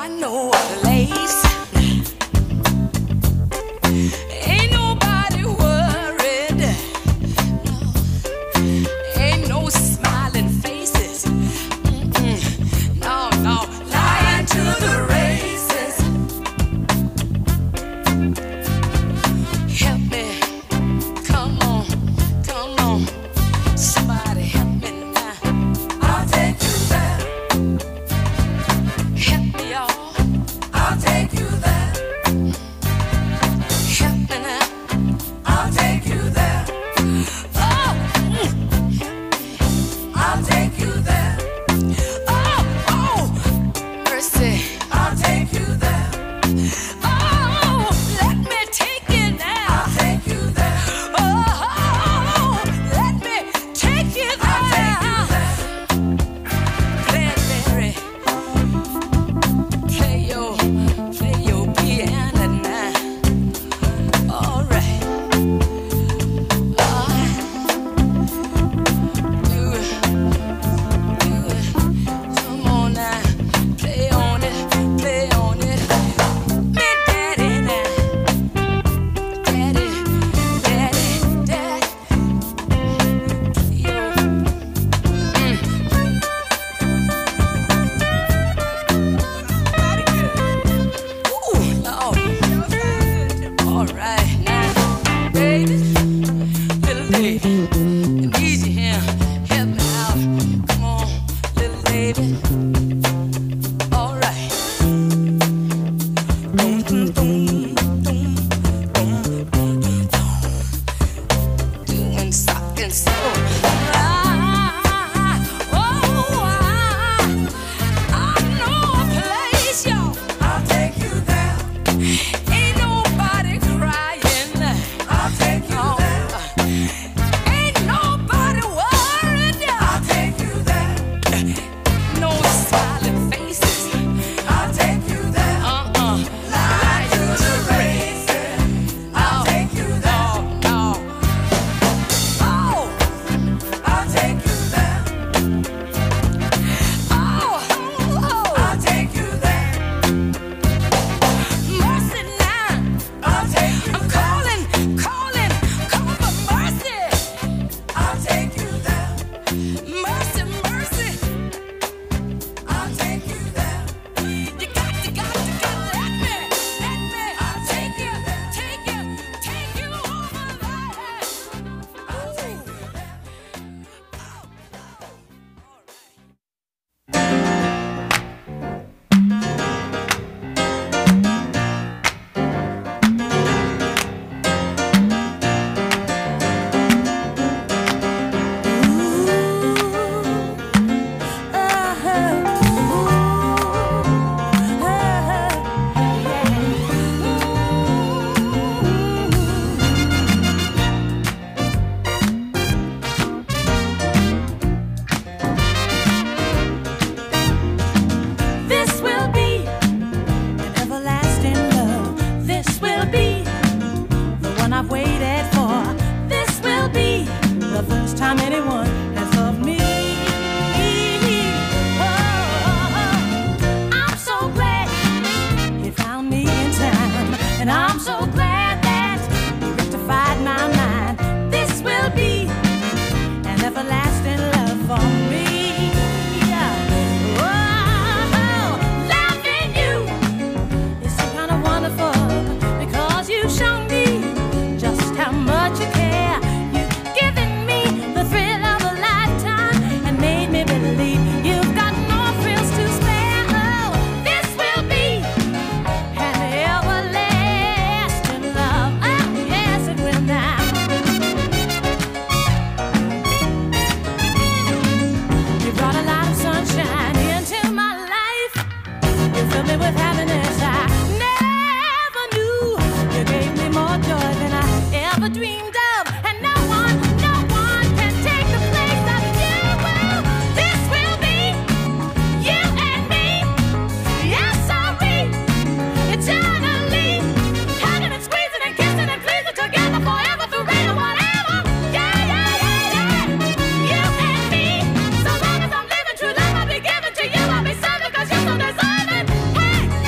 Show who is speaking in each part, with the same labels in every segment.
Speaker 1: Hey!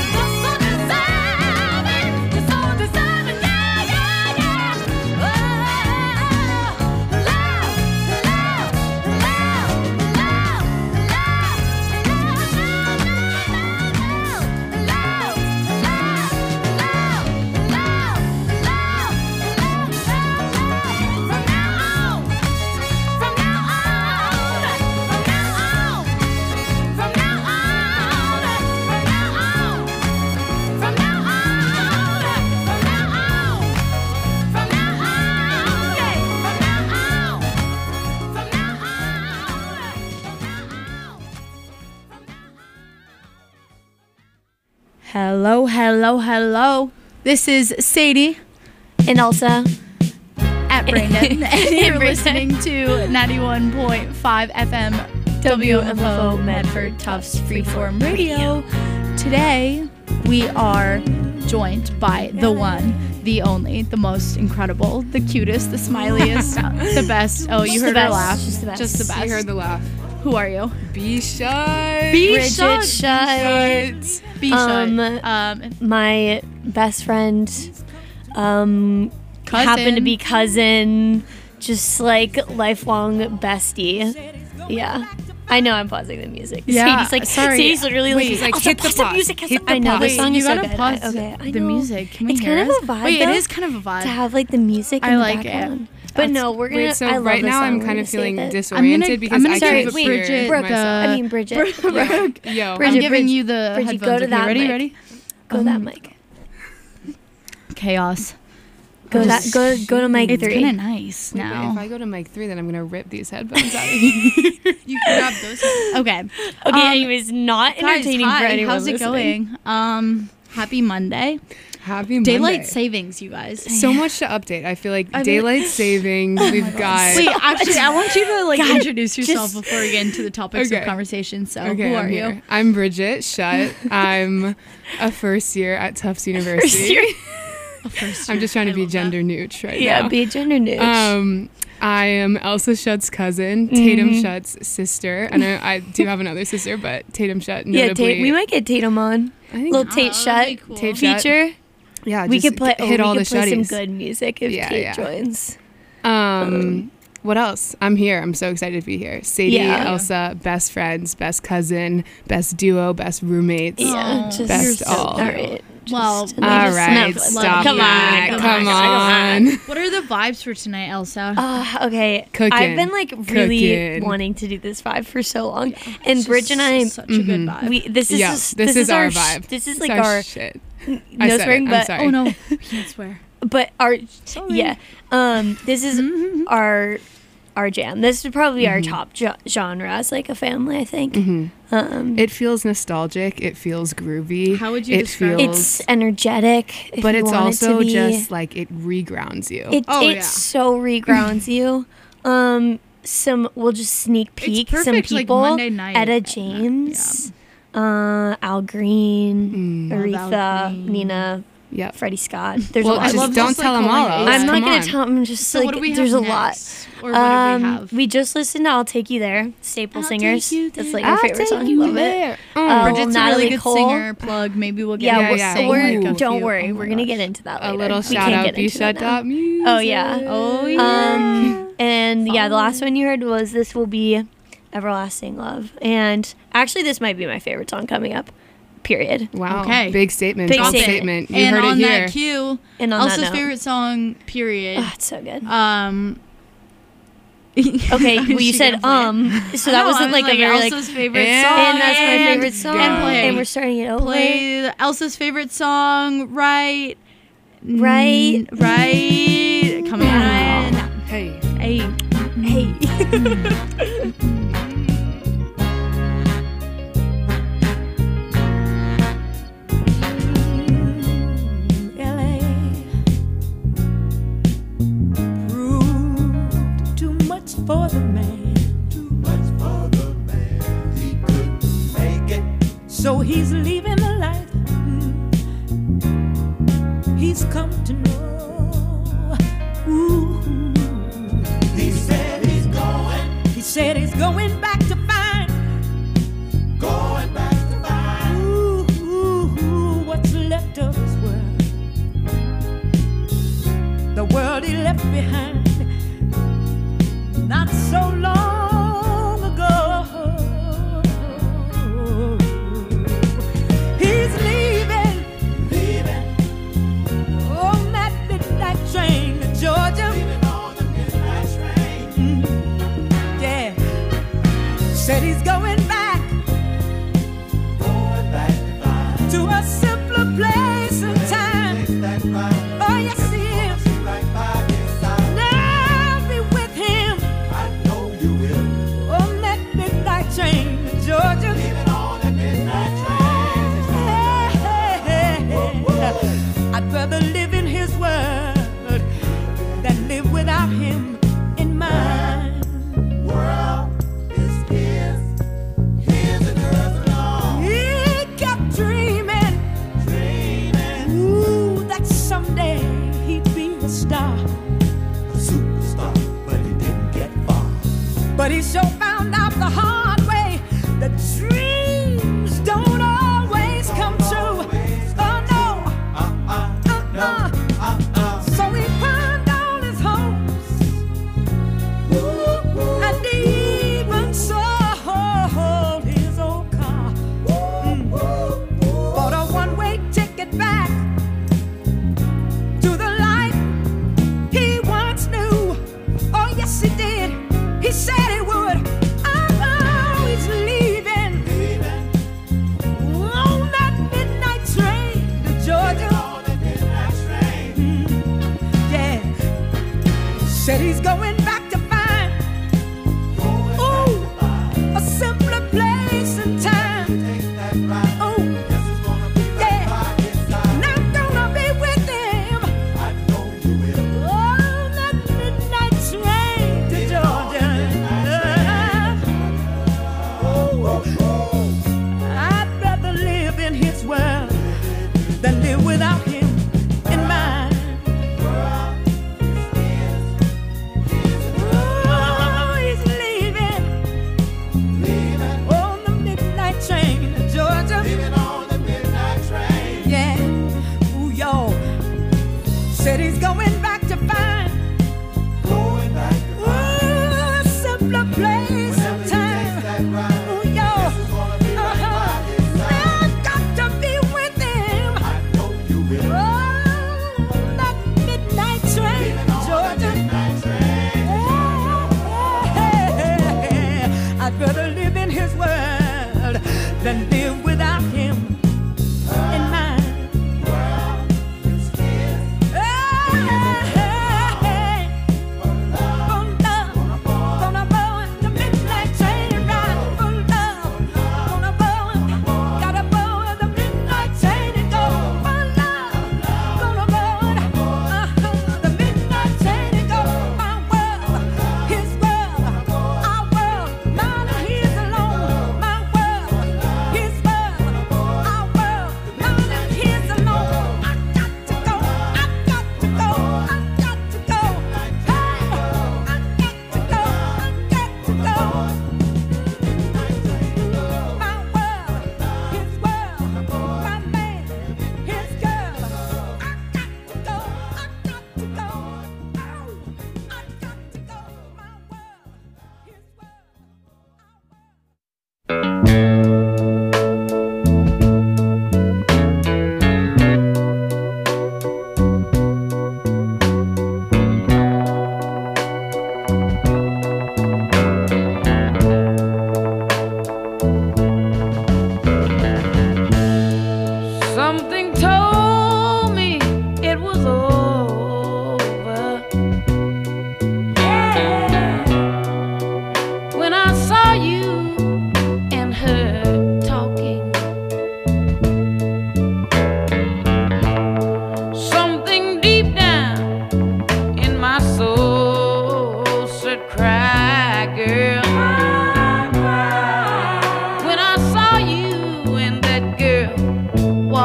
Speaker 1: Hello, hello, hello. This is Sadie
Speaker 2: And Elsa.
Speaker 1: at Brandon, and you're listening to 91.5 FM WMFO Medford Tufts Freeform Radio. Today, we are joined by the one, the only, the most incredible, the cutest, the smiliest, the best. Oh, you heard her laugh.
Speaker 2: Just the best.
Speaker 1: Just the best.
Speaker 3: You heard the laugh.
Speaker 1: Who are you?
Speaker 3: Be shy.
Speaker 1: Be
Speaker 2: Bridget
Speaker 1: shy.
Speaker 2: Shutt.
Speaker 1: Be shy.
Speaker 2: My best friend,
Speaker 1: Cousin.
Speaker 2: happened to be cousin, just like lifelong bestie. Yeah. I know I'm pausing the music.
Speaker 1: Yeah,
Speaker 2: Sadie's like,
Speaker 1: sorry.
Speaker 2: Sadie's literally
Speaker 3: Wait,
Speaker 2: like,
Speaker 3: hit the
Speaker 2: pause the
Speaker 3: pause.
Speaker 2: music.
Speaker 3: Hit the
Speaker 2: I know,
Speaker 3: pause.
Speaker 2: the
Speaker 1: Wait,
Speaker 2: song
Speaker 1: you
Speaker 2: is so
Speaker 1: gotta
Speaker 2: good.
Speaker 1: pause
Speaker 2: Okay, I
Speaker 1: the
Speaker 2: know.
Speaker 1: music. Can we
Speaker 2: It's
Speaker 1: hear
Speaker 2: kind
Speaker 1: us?
Speaker 2: of a vibe,
Speaker 1: Wait,
Speaker 2: though,
Speaker 1: it is kind of a vibe.
Speaker 2: to have like the music in
Speaker 1: I
Speaker 2: the
Speaker 1: like it.
Speaker 2: background. But no, we're gonna.
Speaker 3: Wait, so
Speaker 2: I love
Speaker 3: right
Speaker 2: this
Speaker 3: now
Speaker 2: song.
Speaker 3: I'm
Speaker 2: We're
Speaker 3: kind
Speaker 2: gonna
Speaker 3: of
Speaker 2: save
Speaker 3: feeling
Speaker 2: it.
Speaker 3: disoriented because I
Speaker 1: give
Speaker 3: can't
Speaker 1: Bridget
Speaker 3: prepare
Speaker 1: Brooke,
Speaker 3: myself.
Speaker 2: I mean Bridget.
Speaker 1: Brooke.
Speaker 3: Yo,
Speaker 1: I'm
Speaker 2: Bridget,
Speaker 1: giving you the
Speaker 2: Bridget,
Speaker 1: headphones.
Speaker 2: go to
Speaker 1: Okay,
Speaker 2: that
Speaker 1: ready?
Speaker 2: mic.
Speaker 1: Ready?
Speaker 2: Go to that mic.
Speaker 1: Chaos.
Speaker 2: Go to mic
Speaker 1: It's
Speaker 2: 3.
Speaker 1: kind of nice
Speaker 3: Wait, but
Speaker 1: now.
Speaker 3: if I go to mic 3, then I'm gonna rip these headphones out of you.
Speaker 1: You can grab those. Okay.
Speaker 2: Okay, anyways, not
Speaker 1: Guys,
Speaker 2: entertaining
Speaker 1: hi.
Speaker 2: for anyone
Speaker 1: How's it
Speaker 2: listening.
Speaker 1: going? Happy Monday.
Speaker 3: Happy Monday.
Speaker 1: Daylight savings, you guys.
Speaker 3: So much to update. I feel like
Speaker 1: I mean-
Speaker 3: daylight savings. We've got.
Speaker 1: Wait, actually, I want you to
Speaker 2: God,
Speaker 1: introduce yourself
Speaker 2: just-
Speaker 1: before we get into the topics of
Speaker 3: Okay.
Speaker 1: conversation. So,
Speaker 3: Okay,
Speaker 1: who are
Speaker 3: I'm
Speaker 1: you?
Speaker 3: here. I'm Bridget Shutt. I'm a first year at Tufts University. I'm just trying to be gender neutral right
Speaker 2: Yeah,
Speaker 3: now.
Speaker 2: be gender neutral.
Speaker 3: I am Elsa Shutt's cousin, Tatum Shutt's sister, and I do have another sister, but Tatum Shutt
Speaker 2: Yeah,
Speaker 3: notably.
Speaker 2: we might get Tatum on.
Speaker 3: I think
Speaker 2: Little Tate
Speaker 1: that'd be
Speaker 2: Shutt
Speaker 1: cool.
Speaker 3: Tate Shutt.
Speaker 2: feature.
Speaker 3: yeah,
Speaker 2: We
Speaker 3: just
Speaker 2: could play.
Speaker 3: hit all
Speaker 2: we
Speaker 3: the
Speaker 2: could play some
Speaker 3: shutties.
Speaker 2: good music if
Speaker 3: Yeah,
Speaker 2: Tate
Speaker 3: yeah.
Speaker 2: joins.
Speaker 3: What else? I'm here. I'm so excited to be here. Sadie,
Speaker 2: Yeah.
Speaker 3: Elsa, best friends, best cousin, best duo, best roommates.
Speaker 2: Yeah,
Speaker 1: Oh,
Speaker 2: just
Speaker 3: best all.
Speaker 2: right.
Speaker 1: Well,
Speaker 2: Just
Speaker 1: we
Speaker 3: All
Speaker 1: just
Speaker 3: right,
Speaker 1: love
Speaker 3: stop
Speaker 1: you.
Speaker 3: that. Come on.
Speaker 1: What are the vibes for tonight, Elsa?
Speaker 2: Okay.
Speaker 3: Cooking.
Speaker 2: I've been like really
Speaker 3: Cooking.
Speaker 2: wanting to do this vibe for so long, and
Speaker 1: It's
Speaker 2: Bridge and I.
Speaker 1: just such a good vibe.
Speaker 2: This is
Speaker 3: Yeah,
Speaker 2: just,
Speaker 3: this is our
Speaker 2: our
Speaker 3: vibe.
Speaker 2: This is
Speaker 3: It's
Speaker 2: like our
Speaker 3: shit.
Speaker 2: no
Speaker 3: I said
Speaker 2: swearing,
Speaker 3: it. I'm
Speaker 2: but
Speaker 3: sorry.
Speaker 1: Oh no, we can't swear.
Speaker 2: but our yeah. This is our jam. This would probably be our top genre as like a family. I think.
Speaker 3: It feels nostalgic. It feels groovy.
Speaker 1: How would you
Speaker 3: it
Speaker 1: describe
Speaker 3: feels,
Speaker 2: It's energetic, if
Speaker 3: but
Speaker 2: you
Speaker 3: it's
Speaker 2: want
Speaker 3: also
Speaker 2: it to be.
Speaker 3: just like it regrounds you.
Speaker 2: It
Speaker 1: Oh,
Speaker 2: it
Speaker 1: yeah.
Speaker 2: so regrounds you. We'll just sneak peek some
Speaker 1: perfect, like,
Speaker 2: people.
Speaker 1: Monday night.
Speaker 2: Etta James, Al Green,
Speaker 1: Love
Speaker 2: Aretha,
Speaker 1: Al Green.
Speaker 2: Nina,
Speaker 3: Yep.
Speaker 2: Freddie Scott. There's
Speaker 3: Well,
Speaker 2: a lot.
Speaker 3: just
Speaker 1: love
Speaker 3: don't
Speaker 1: just,
Speaker 3: tell
Speaker 1: like,
Speaker 3: them all.
Speaker 1: calling it
Speaker 3: Alex.
Speaker 2: I'm not
Speaker 3: Come
Speaker 2: gonna
Speaker 3: on.
Speaker 2: tell. I'm just
Speaker 1: So
Speaker 2: like
Speaker 1: what do we have
Speaker 2: there's a lot.
Speaker 1: next? Or what do we have?
Speaker 2: We just listened to "I'll Take You There," Staple
Speaker 1: I'll
Speaker 2: Singers.
Speaker 1: Take you
Speaker 2: That's
Speaker 1: there.
Speaker 2: like your favorite song. Love it.
Speaker 3: there.
Speaker 2: Bridget's
Speaker 1: Bridget's a really
Speaker 2: Natalie
Speaker 1: good
Speaker 2: Cole.
Speaker 1: singer. Plug. Maybe we'll get
Speaker 2: Yeah,
Speaker 1: her to
Speaker 3: yeah.
Speaker 1: sing,
Speaker 2: we're,
Speaker 1: like, a
Speaker 2: don't
Speaker 1: few-
Speaker 2: worry.
Speaker 1: oh my
Speaker 2: We're gonna
Speaker 1: gosh.
Speaker 2: get into that later.
Speaker 3: A little
Speaker 2: We
Speaker 3: shout
Speaker 2: can't
Speaker 3: out.
Speaker 2: get
Speaker 3: Be
Speaker 2: into that
Speaker 3: shut
Speaker 2: now.
Speaker 3: up. Music.
Speaker 2: Oh yeah.
Speaker 1: Oh yeah.
Speaker 2: And yeah, the last one you heard was "This Will Be Everlasting Love," and actually, this might be my favorite song coming up. Period.
Speaker 3: Wow.
Speaker 1: Okay.
Speaker 3: Big statement.
Speaker 2: Big
Speaker 3: Bold
Speaker 2: statement.
Speaker 3: statement. You
Speaker 1: And
Speaker 3: heard
Speaker 1: on
Speaker 3: it here.
Speaker 1: that cue,
Speaker 2: And on
Speaker 1: Elsa's
Speaker 2: that note,
Speaker 1: favorite song. Period.
Speaker 2: oh, it's so good.
Speaker 1: Okay,
Speaker 2: Okay, well, you said so that wasn't like a very like.
Speaker 1: Elsa's favorite
Speaker 3: and-
Speaker 1: song.
Speaker 2: And that's my favorite song.
Speaker 1: And play.
Speaker 2: And we're starting it over.
Speaker 1: Play Elsa's song. Right.
Speaker 2: Right.
Speaker 1: Right. Coming on.
Speaker 3: Hey.
Speaker 1: Hey.
Speaker 2: Hey.
Speaker 4: Proved too much for the man.
Speaker 5: Too much for the man. He couldn't make it.
Speaker 4: So he's leaving the life he's come to know. Ooh.
Speaker 5: He said he's going,
Speaker 4: He said he's going back to find.
Speaker 5: going back to find.
Speaker 4: Ooh, what's left of his world. The world he left behind not so long ago. He's leaving
Speaker 5: Leaving,
Speaker 4: on that midnight train to Georgia.
Speaker 5: leaving on the midnight train.
Speaker 4: Yeah, said he's going back
Speaker 5: Going back to find.
Speaker 4: to a simpler place and time.
Speaker 5: Place that right.
Speaker 4: Oh yes, he is.
Speaker 5: Right by his side.
Speaker 4: Now I'll be with him
Speaker 5: I know you will.
Speaker 4: on that midnight train to Georgia.
Speaker 5: Leaving on the midnight train.
Speaker 4: Hey, hey,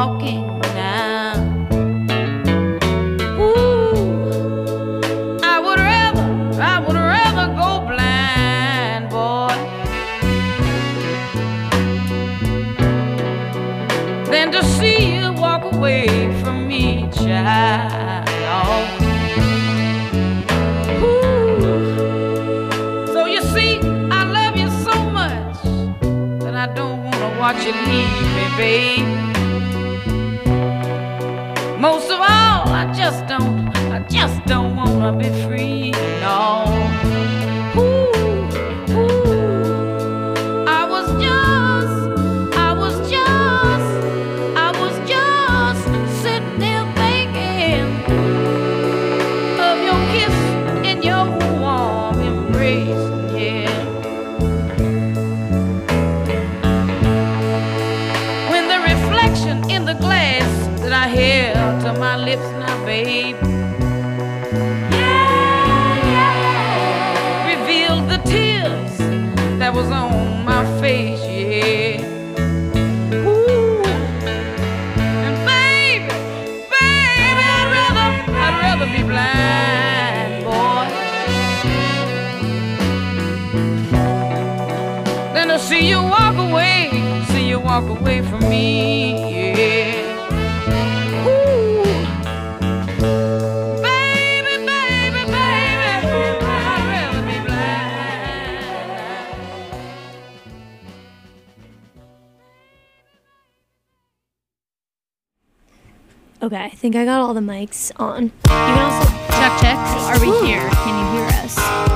Speaker 6: walking now. Ooh, I would rather go blind, boy, than to see you walk away from me, child. Ooh. So you see, I love you so much that I don't want to watch you leave me, babe. Most of all, I just don't want to be free, no. Ooh, ooh. I was just sitting there thinking of your kiss and your warm embrace, yeah. When the reflection in the glass that I held to my lips now, babe, revealed the tears that was on my face, yeah. Ooh. And baby, I'd rather be blind, boy, than to see you walk away from me, yeah. Ooh. Baby, I'd rather be blind.
Speaker 2: Okay, I think I got all the mics on. You can also
Speaker 1: Check. Are we here? Can you hear us?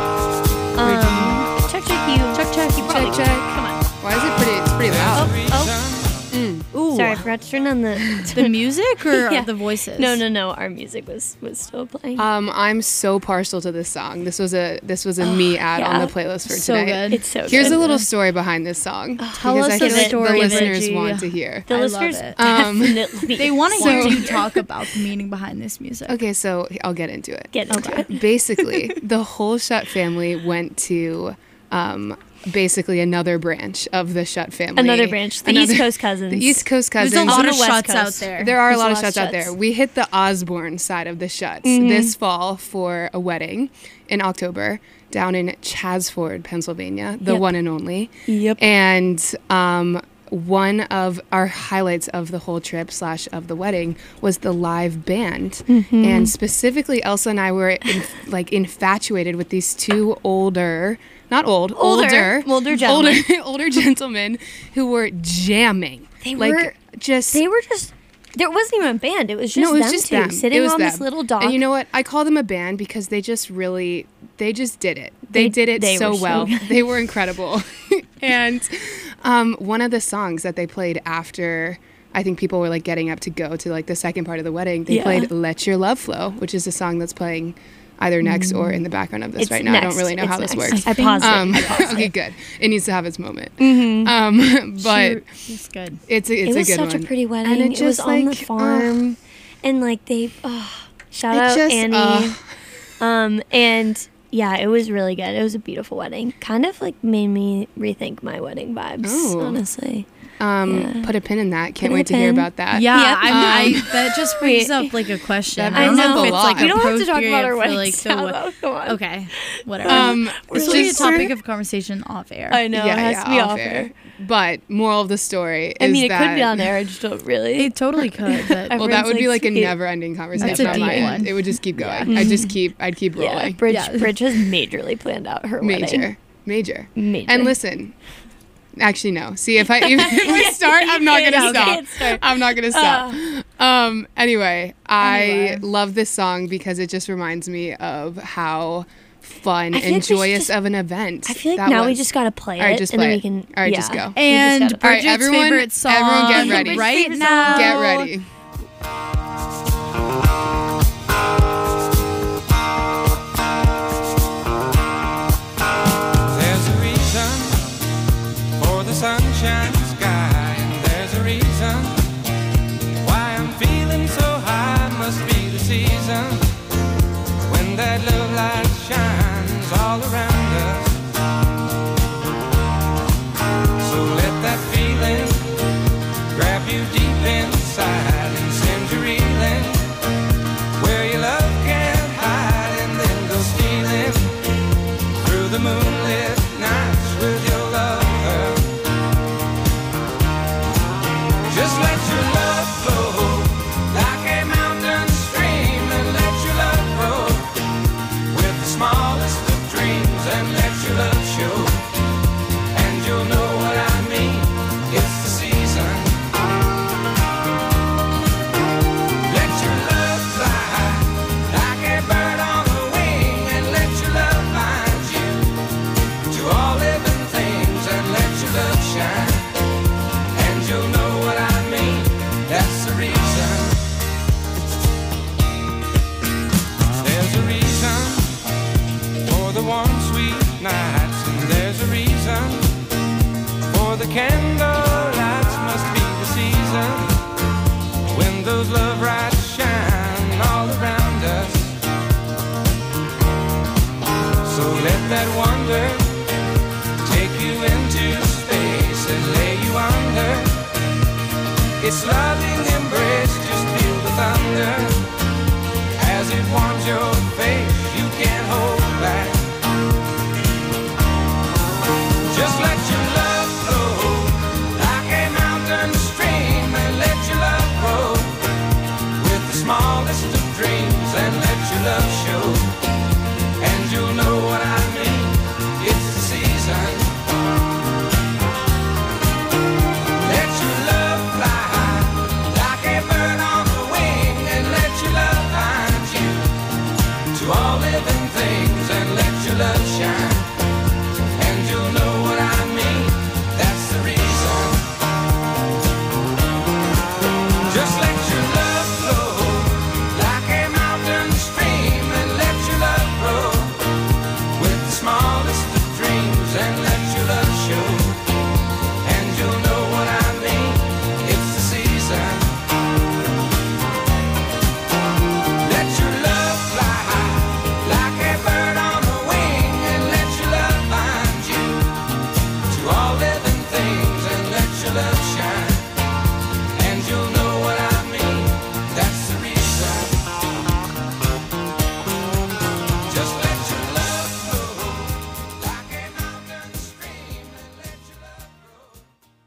Speaker 2: check. You probably
Speaker 3: Check.
Speaker 2: Come on.
Speaker 3: Why is it it's pretty loud?
Speaker 1: Ooh.
Speaker 2: Sorry, I forgot to turn on the
Speaker 1: The music or
Speaker 2: Yeah.
Speaker 1: the voices?
Speaker 2: No. Our music was still playing.
Speaker 3: I'm so partial to this song. This was a me ad on
Speaker 2: yeah.
Speaker 3: the playlist for
Speaker 1: So
Speaker 3: today.
Speaker 1: good.
Speaker 2: It's so
Speaker 3: Here's
Speaker 2: good.
Speaker 3: a little story behind this song.
Speaker 1: Tell
Speaker 3: because
Speaker 1: us
Speaker 3: I
Speaker 1: the
Speaker 3: feel like
Speaker 1: story,
Speaker 3: the listeners
Speaker 1: Reggie.
Speaker 3: want to hear.
Speaker 2: The
Speaker 1: I love
Speaker 2: listeners
Speaker 1: it.
Speaker 2: definitely
Speaker 1: They want to
Speaker 3: So-
Speaker 1: hear you talk about the meaning behind this music.
Speaker 3: Okay, so I'll get into it.
Speaker 2: get into it.
Speaker 3: Basically, the whole Shutt family went to basically another branch of the Shutt family.
Speaker 2: Another branch, the East Coast cousins.
Speaker 3: The East Coast
Speaker 1: There's
Speaker 3: cousins.
Speaker 1: a lot
Speaker 2: On
Speaker 1: of
Speaker 2: the West
Speaker 1: shots out
Speaker 2: Coast.
Speaker 1: there.
Speaker 3: There are a
Speaker 2: There's
Speaker 3: lot of Shutts out
Speaker 2: Shutts.
Speaker 3: there. We hit the Osborne side of the Shutts this fall for a wedding in October down in Chasford, Pennsylvania, the
Speaker 2: Yep.
Speaker 3: one and only.
Speaker 2: Yep.
Speaker 3: And one of our highlights of the whole trip / of the wedding was the live band. And specifically, Elsa and I were infatuated with these two older
Speaker 2: gentlemen.
Speaker 3: older gentlemen who were jamming.
Speaker 2: They
Speaker 3: like
Speaker 2: were
Speaker 3: just
Speaker 2: They were just. There wasn't even a band. It was just
Speaker 3: no, it was
Speaker 2: them
Speaker 3: just
Speaker 2: two
Speaker 3: them.
Speaker 2: sitting
Speaker 3: It was
Speaker 2: on this
Speaker 3: them.
Speaker 2: little dock.
Speaker 3: And you know what? I call them a band because they just did it. They did it
Speaker 2: they
Speaker 3: so
Speaker 2: were so
Speaker 3: well.
Speaker 2: good.
Speaker 3: They were incredible. And one of the songs that they played after, I think people were like getting up to go to like the second part of the wedding, they
Speaker 2: Yeah.
Speaker 3: played "Let Your Love Flow," which is a song that's playing either next or in the background of this
Speaker 2: It's
Speaker 3: right now. I don't
Speaker 2: next.
Speaker 3: really know
Speaker 2: It's
Speaker 3: how this
Speaker 2: next.
Speaker 3: works.
Speaker 2: I paused it.
Speaker 3: Okay, good. It needs to have its moment.
Speaker 2: Mm-hmm.
Speaker 3: But
Speaker 1: It's good.
Speaker 3: it's
Speaker 2: It
Speaker 3: a
Speaker 2: was
Speaker 3: good
Speaker 2: such
Speaker 3: one.
Speaker 2: a pretty wedding.
Speaker 3: And
Speaker 2: It was on the farm, and like they shout
Speaker 3: It
Speaker 2: out
Speaker 3: just,
Speaker 2: Annie. And yeah, it was really good. It was a beautiful wedding. Kind of like made me rethink my wedding vibes.
Speaker 3: Oh.
Speaker 2: Honestly,
Speaker 3: Put a pin in that. Can't
Speaker 2: Put a
Speaker 3: wait to hear
Speaker 2: pin.
Speaker 3: about that.
Speaker 1: Yeah,
Speaker 2: Yep.
Speaker 1: that just brings up like a question.
Speaker 3: That
Speaker 1: I don't
Speaker 3: brings
Speaker 1: know
Speaker 3: up
Speaker 1: if
Speaker 3: a
Speaker 1: it's like
Speaker 3: lot.
Speaker 2: we don't have to talk about our
Speaker 1: appropriate for,
Speaker 2: wedding
Speaker 1: like,
Speaker 2: style, though. Come on.
Speaker 1: Okay, whatever. This will be a
Speaker 3: just-
Speaker 1: topic of conversation off air.
Speaker 2: I know it has to be
Speaker 3: off
Speaker 2: off air.
Speaker 3: But moral of the story is
Speaker 2: I mean, it
Speaker 3: that
Speaker 2: could be on air. I just don't really.
Speaker 1: It totally could, but
Speaker 3: well, that
Speaker 2: Everyone's
Speaker 3: would be like a
Speaker 2: sweet.
Speaker 3: never-ending conversation
Speaker 1: That's a
Speaker 3: on my
Speaker 1: deep
Speaker 3: end.
Speaker 1: one.
Speaker 3: It would just keep going. I'd keep
Speaker 2: Yeah,
Speaker 3: rolling.
Speaker 2: Bridge
Speaker 1: Yeah.
Speaker 2: has majorly planned out her wedding.
Speaker 3: Major.
Speaker 2: Major.
Speaker 3: And listen, actually no. See, if I start, I'm not gonna
Speaker 2: Okay,
Speaker 3: stop.
Speaker 2: it's fair.
Speaker 3: I'm not gonna stop. Anyway, I love this song because it just reminds me of how fun
Speaker 2: I feel
Speaker 3: and
Speaker 2: like we should
Speaker 3: joyous
Speaker 2: just-
Speaker 3: of an event.
Speaker 2: I feel like
Speaker 3: that
Speaker 2: now we
Speaker 3: was.
Speaker 2: just gotta play
Speaker 3: All right,
Speaker 2: it,
Speaker 3: just
Speaker 2: and
Speaker 3: play
Speaker 2: then
Speaker 3: it.
Speaker 2: we can.
Speaker 3: All right,
Speaker 2: yeah,
Speaker 3: just go.
Speaker 2: we
Speaker 1: And
Speaker 2: just gotta-
Speaker 3: All right,
Speaker 1: Bridget's
Speaker 3: everyone-
Speaker 1: favorite song.
Speaker 3: everyone get ready.
Speaker 1: right
Speaker 2: Bridget's
Speaker 1: now.
Speaker 3: Get ready.
Speaker 5: There's a reason for the sunshine sky, and there's a reason why I'm feeling so high. Must be the season when that love light shines all around us. So let that feeling grab you deep inside. when those love lights shine all around us. So let that wonder take you into space and lay you under its loving embrace. Just feel the thunder as it warms your face. You can't hold back. Just let your love flow like a mountain stream, and let your love grow with the smallest of dreams, and let your love show, and you'll know what I mean. It's the season. Let your love fly high like a bird on the wing, and let your love find you to all living things, and let your love shine, and you'll know what I mean. That's the reason. Just let your love flow like a mountain stream, and let your love grow with the smallest of dreams, and let your love show, and you'll know what I mean. It's the season. Let your love fly high like a bird on the wing, and let your love find you to all living things, and let your love shine, and you'll know what I mean. That's the reason. Just let your love flow like a mountain stream, and let your love grow.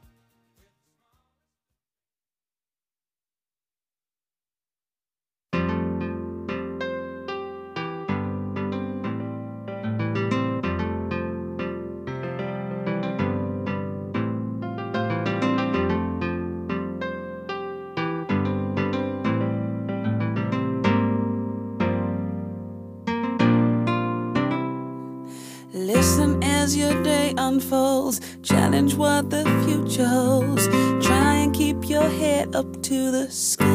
Speaker 7: Listen as your day unfolds. Challenge what the future holds. Try and keep your head up to the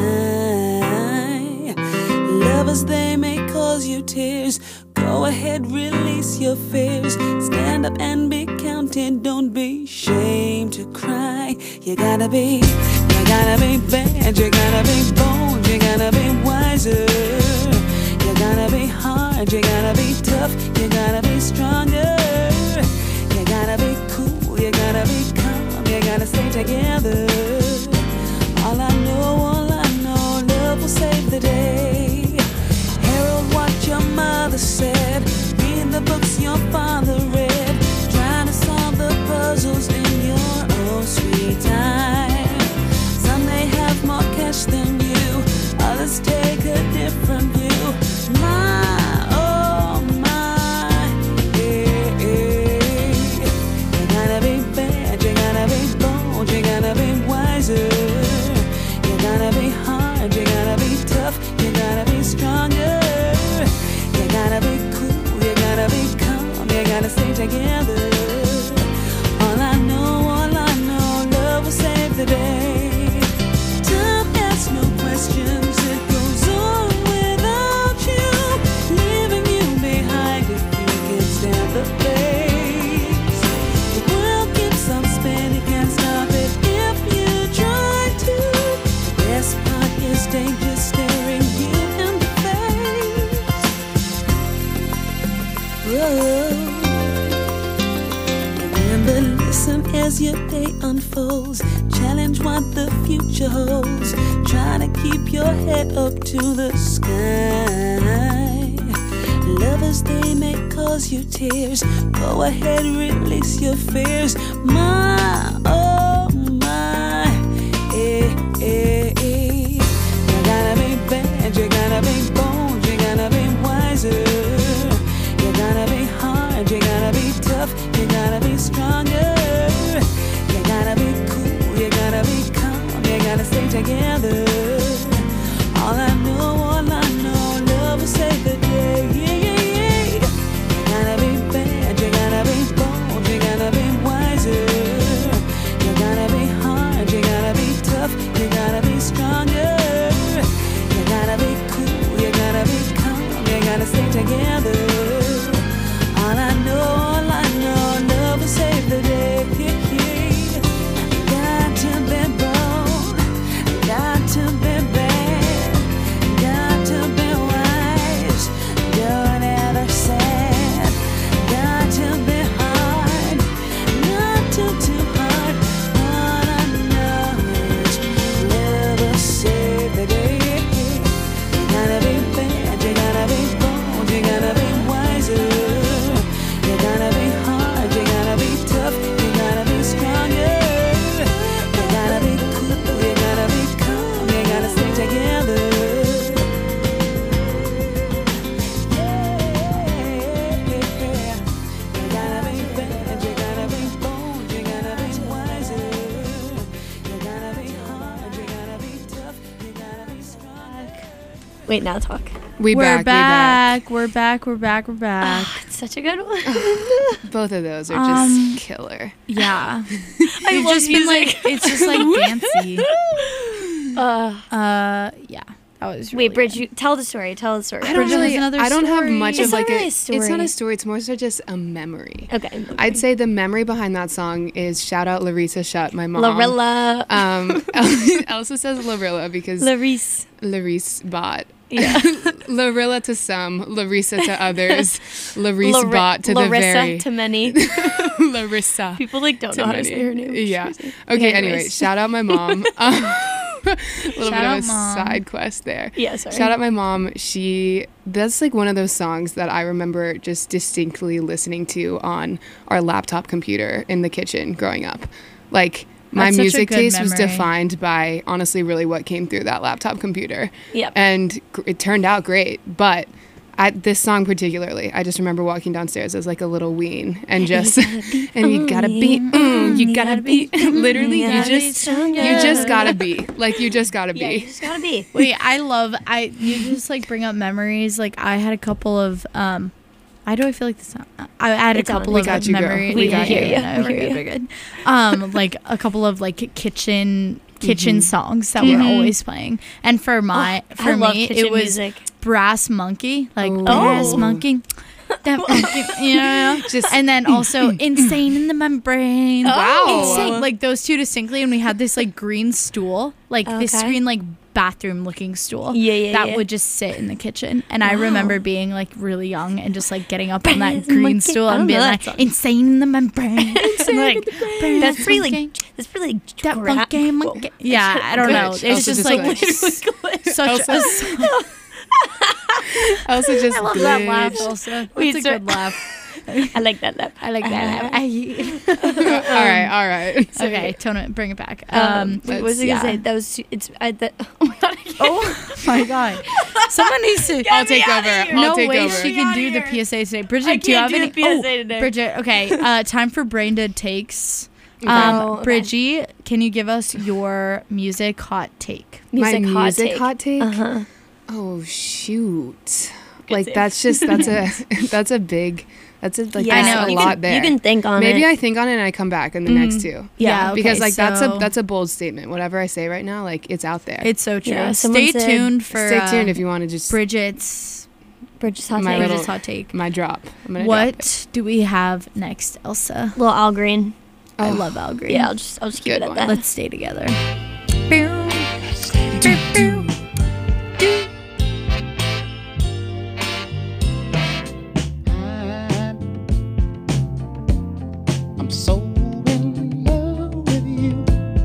Speaker 7: sky. Lovers, they may cause you tears. Go ahead, release your fears. Stand up and be counted. Don't be ashamed to cry. You gotta be bad. You gotta be bold. You gotta be wiser. You gotta be hard, you gotta be tough, you gotta be stronger. You gotta be cool, you gotta be calm, you gotta stay together. All I know, love will save the day. Herald what your mother said, read the books your father read, trying to solve the puzzles in your own sweet time. Some may have more cash than you, others take a different view. My, oh my, yeah, yeah. You gotta be bad, you gotta be bold, you gotta be wiser. You gotta be hard, you gotta be tough, you gotta be stronger. You gotta be cool, you gotta be calm, you gotta stay together. All I know, love will save the day. Time asks no questions, it goes on without you, leaving you behind if you can't stand the pace. The world keeps on spinning, can't stop it if you try to. The best part is danger staring you in the face. Whoa. Remember, listen as your day unfolds. Challenge what the future holds. Try to keep your head up to the sky. Lovers, they may cause you tears. Go ahead, release your fears. My, oh my, eh, eh, eh. You gotta be bad, you gotta be bold, you gotta be wiser. You gotta be hard, you gotta be tough, you gotta be stronger. You gotta be cool, you gotta be calm, you gotta stay together. All I know, love will save the day. Yeah, yeah, yeah. You gotta be bad, you gotta be bold, you gotta be wiser.
Speaker 2: Wait, now talk.
Speaker 1: We're back. We're back.
Speaker 2: It's such a good one.
Speaker 3: Both of those are just killer.
Speaker 1: Yeah.
Speaker 2: I love
Speaker 1: just been
Speaker 2: music.
Speaker 1: like, it's just like dancey. Yeah. That was really
Speaker 2: Wait, Bridge,
Speaker 1: good.
Speaker 2: Tell the story. Tell the story.
Speaker 3: I don't
Speaker 1: Bridget has
Speaker 3: really.
Speaker 1: another
Speaker 3: I don't have
Speaker 1: story.
Speaker 3: much
Speaker 2: It's
Speaker 3: of
Speaker 2: not
Speaker 3: like
Speaker 2: really a
Speaker 3: It's not
Speaker 2: story.
Speaker 3: a story. It's more so just a memory.
Speaker 2: Okay.
Speaker 3: I'd say the memory behind that song is shout out Larissa Shutt, my mom.
Speaker 2: Larilla.
Speaker 3: Elsa says Larilla because
Speaker 2: Larice.
Speaker 3: Larisse bot.
Speaker 2: Yeah.
Speaker 3: Larilla to some, Larissa to others, Larisse bot to the
Speaker 2: Larissa
Speaker 3: very.
Speaker 2: to many.
Speaker 3: Larissa.
Speaker 2: People like don't know how to say her name.
Speaker 3: Yeah.
Speaker 2: She's like-
Speaker 3: Okay. Anyway,
Speaker 2: Anyways.
Speaker 3: shout out my mom. A little
Speaker 1: Shout
Speaker 3: bit of
Speaker 1: out,
Speaker 3: a
Speaker 1: Mom.
Speaker 3: side quest there.
Speaker 2: Yeah, sorry.
Speaker 3: Shout out my mom. That's like one of those songs that I remember just distinctly listening to on our laptop computer in the kitchen growing up. Like my
Speaker 1: That's such a
Speaker 3: music
Speaker 1: good
Speaker 3: taste was
Speaker 1: memory.
Speaker 3: defined by honestly really what came through that laptop computer.
Speaker 2: Yep.
Speaker 3: And it turned out great, but this song particularly, I just remember walking downstairs as like a little ween and just and you gotta be literally you just gotta be like you just gotta
Speaker 2: Yeah, you
Speaker 3: be.
Speaker 2: just gotta be.
Speaker 1: Wait, you just like bring up memories. Like I had a couple of why do I feel like this? I had
Speaker 2: It's
Speaker 1: a
Speaker 2: on.
Speaker 1: couple
Speaker 2: We
Speaker 1: of
Speaker 3: got you, girl.
Speaker 1: memories.
Speaker 2: We hear you.
Speaker 1: No,
Speaker 2: We hear you.
Speaker 1: we're good. Like a couple of like kitchen songs that were always playing. And for
Speaker 2: I
Speaker 1: me,
Speaker 2: love kitchen
Speaker 1: it was
Speaker 2: music.
Speaker 1: Brass Monkey, like
Speaker 3: Oh.
Speaker 1: Brass Monkey. That monkey, you know, and then also Insane in the Membrane.
Speaker 3: Wow.
Speaker 1: Insane, like those two distinctly. And we had this like green stool, like this
Speaker 2: Okay.
Speaker 1: green like bathroom looking stool
Speaker 2: Yeah,
Speaker 1: that
Speaker 2: yeah.
Speaker 1: would just sit in the kitchen. And I remember being like really young and just like getting up on that
Speaker 2: Brass
Speaker 1: green
Speaker 2: Monkey.
Speaker 1: stool
Speaker 2: I
Speaker 1: and
Speaker 2: don't
Speaker 1: being
Speaker 2: know
Speaker 1: like
Speaker 2: that song.
Speaker 1: Insane in the Membrane. Like,
Speaker 2: That's pretty
Speaker 1: Monkey.
Speaker 2: like. That's pretty like.
Speaker 1: That monkey. Yeah, I don't know.
Speaker 3: Glitch.
Speaker 1: It's
Speaker 3: Elsa
Speaker 1: just
Speaker 3: just
Speaker 1: like
Speaker 3: glitched.
Speaker 1: such a.
Speaker 3: Elsa just
Speaker 1: I love that laugh,
Speaker 3: glitched.
Speaker 1: Elsa.
Speaker 2: Wait,
Speaker 1: That's a
Speaker 2: so-
Speaker 1: good laugh.
Speaker 2: I like that laugh.
Speaker 1: I like that.
Speaker 3: All right. So
Speaker 1: Okay, tone it, bring it back.
Speaker 2: Wait, what was I
Speaker 1: yeah.
Speaker 2: gonna say? That was. Oh my god.
Speaker 1: Oh my god! Someone needs to.
Speaker 3: I'll take over.
Speaker 1: No
Speaker 3: take
Speaker 1: way
Speaker 3: over.
Speaker 1: she can do the PSA today. Bridget, do you have
Speaker 2: can't do
Speaker 1: any?
Speaker 2: the PSA today.
Speaker 1: Bridget. Okay. Time for brain dead takes.
Speaker 2: Oh, okay.
Speaker 1: Bridgie, can you give us your music hot take?
Speaker 3: My
Speaker 2: Music
Speaker 3: music hot take.
Speaker 2: Uh-huh.
Speaker 3: Oh shoot! Like
Speaker 2: save.
Speaker 3: that's a big. That's a like
Speaker 2: Yeah,
Speaker 3: that's
Speaker 1: I know.
Speaker 3: a
Speaker 2: You
Speaker 3: lot
Speaker 2: can,
Speaker 3: there.
Speaker 2: You can think on
Speaker 3: Maybe
Speaker 2: it.
Speaker 3: I think on it and I come back in the next two.
Speaker 2: Yeah,
Speaker 1: okay,
Speaker 3: Because like
Speaker 1: so
Speaker 3: that's a bold statement. Whatever I say right now, like it's out there.
Speaker 1: It's so true.
Speaker 2: Yeah, someone
Speaker 1: Stay
Speaker 2: said-
Speaker 1: tuned for.
Speaker 3: Stay tuned if you want to just
Speaker 1: Bridget's
Speaker 2: Bridget's hot
Speaker 3: My
Speaker 2: take.
Speaker 3: little-
Speaker 1: Bridget's hot take.
Speaker 3: my drop. I'm gonna drop it.
Speaker 1: What do we have next, Elsa?
Speaker 2: Little Al Green.
Speaker 1: I
Speaker 3: Oh,
Speaker 1: love Al Green.
Speaker 2: Yeah, I'll just keep
Speaker 3: Good
Speaker 2: it at
Speaker 3: one.
Speaker 2: that.
Speaker 1: Let's stay together.
Speaker 8: I'm so in love with you.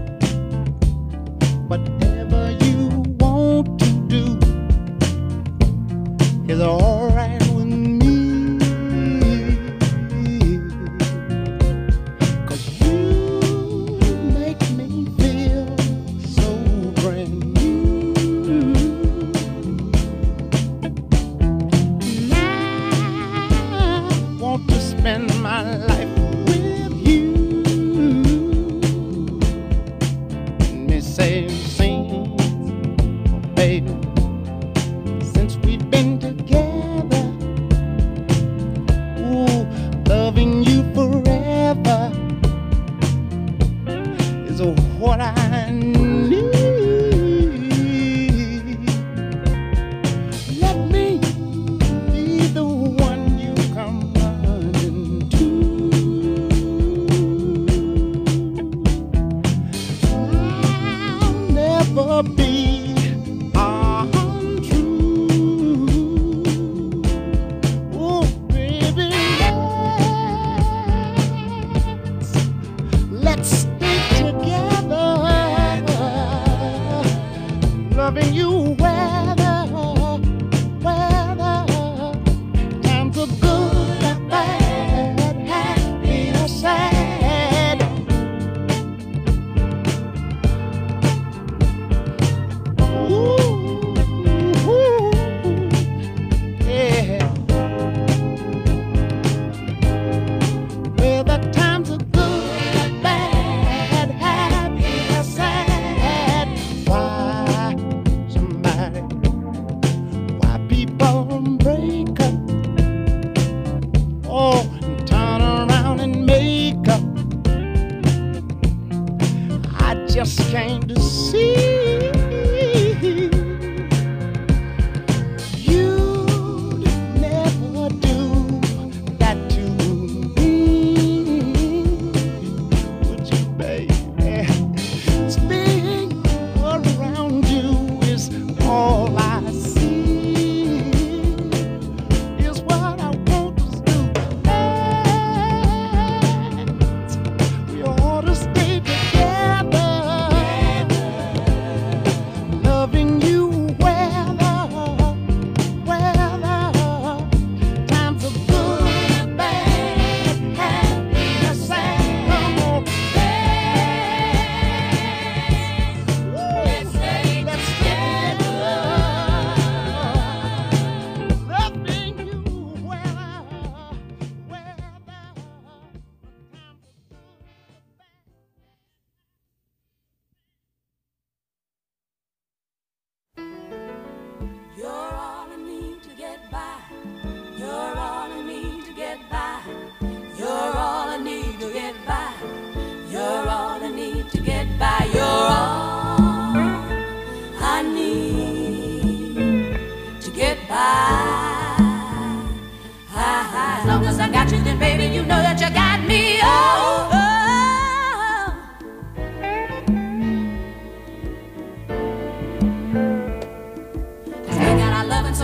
Speaker 8: Whatever you want to do is alright with me. 'Cause you make me feel so brand new. And I want to spend my life with you. Let me say sing, baby, since we've been together. Ooh, loving you forever is what I need. Let me be the one you come running to. I'll never be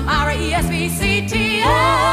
Speaker 7: some R-E-S-P-C-T-O.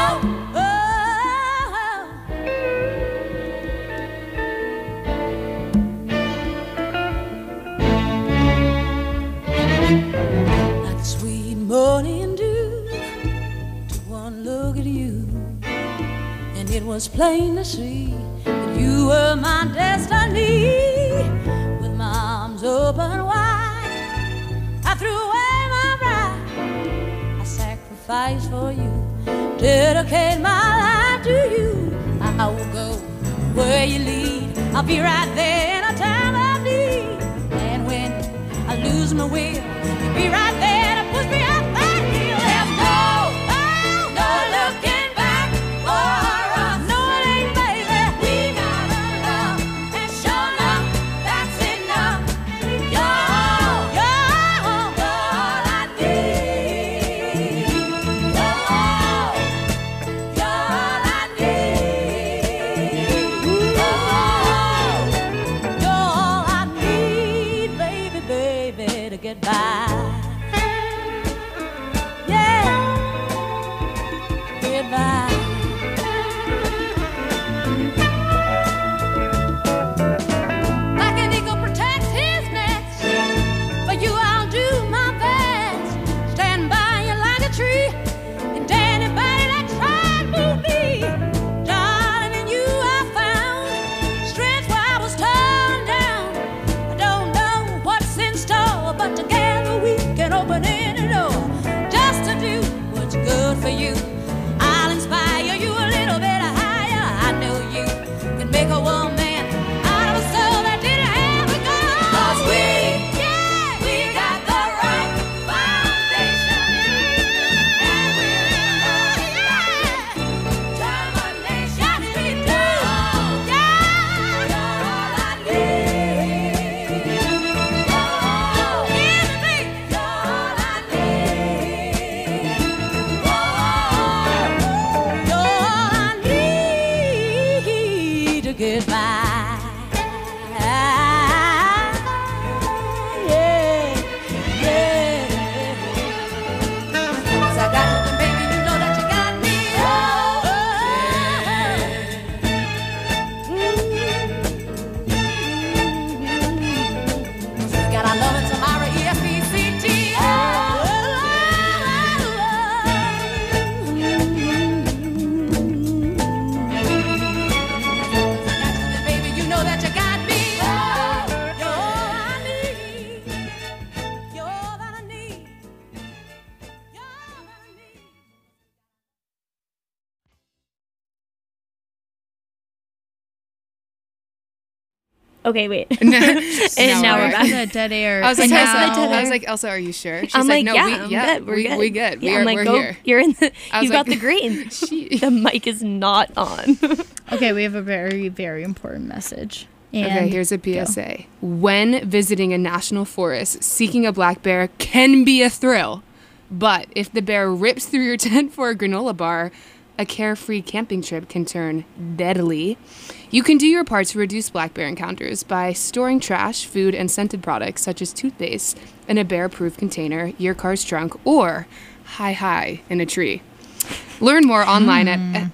Speaker 7: Like a sweet morning dew, to one look at you, and it was plain to see that you were my destiny. With my arms open wide, I threw away my pride. I sacrificed for you, dedicate my life to you. I will go where you lead, I'll be right there in a time of need. And when I lose my will, you'll be right there to push me up that hill. There's no looking back for us. No, it ain't, baby. We got a love, and sure enough, that's enough. You're all I need. You're all I need. You're all I need, baby, to get by. Yeah, get by. Like an eagle protects his nest, for you I'll do my best. Stand by you like a tree, and anybody that tried move me. Darling, in you I found strength where I was torn down. I don't know what's in store, but together we can open any door. Just to do what's good for you, I'll inspire you a little bit higher. I know you can make a woman out of a soul that didn't have a goal. 'Cause we got the right foundation, and we're in love, determination. Yes, we do. You're all I need. Give me. You're all I need. You're all I need to get by. Yeah. 'Cause I got you, baby, you know that you got me. We got our love and some R-E-S-P-C-T. Baby, you know that you got me. You're all I need. You're all that I need. You're all that I need.
Speaker 2: Okay, wait.
Speaker 3: And
Speaker 2: now we're back.
Speaker 1: That dead air.
Speaker 3: I was like,
Speaker 2: And
Speaker 3: Elsa,
Speaker 2: now-
Speaker 3: I was like, Elsa, are you sure? She's
Speaker 2: I'm like,
Speaker 3: no,
Speaker 2: yeah,
Speaker 3: we,
Speaker 2: I'm good. We're good.
Speaker 3: we good.
Speaker 2: Yeah, I'm like,
Speaker 3: we're
Speaker 2: go.
Speaker 3: here.
Speaker 2: You're in the.
Speaker 3: I was
Speaker 2: You've got
Speaker 3: like-
Speaker 2: the green.
Speaker 3: She-
Speaker 2: The mic is not on.
Speaker 1: Okay, we have a very, very important message. And
Speaker 3: Okay, here's a PSA. When visiting a national forest, seeking a black bear can be a thrill. But if the bear rips through your tent for a granola bar, a carefree camping trip can turn deadly. You can do your part to reduce black bear encounters by storing trash, food, and scented products such as toothpaste in a bear-proof container, your car's trunk, or high in a tree. Learn more online at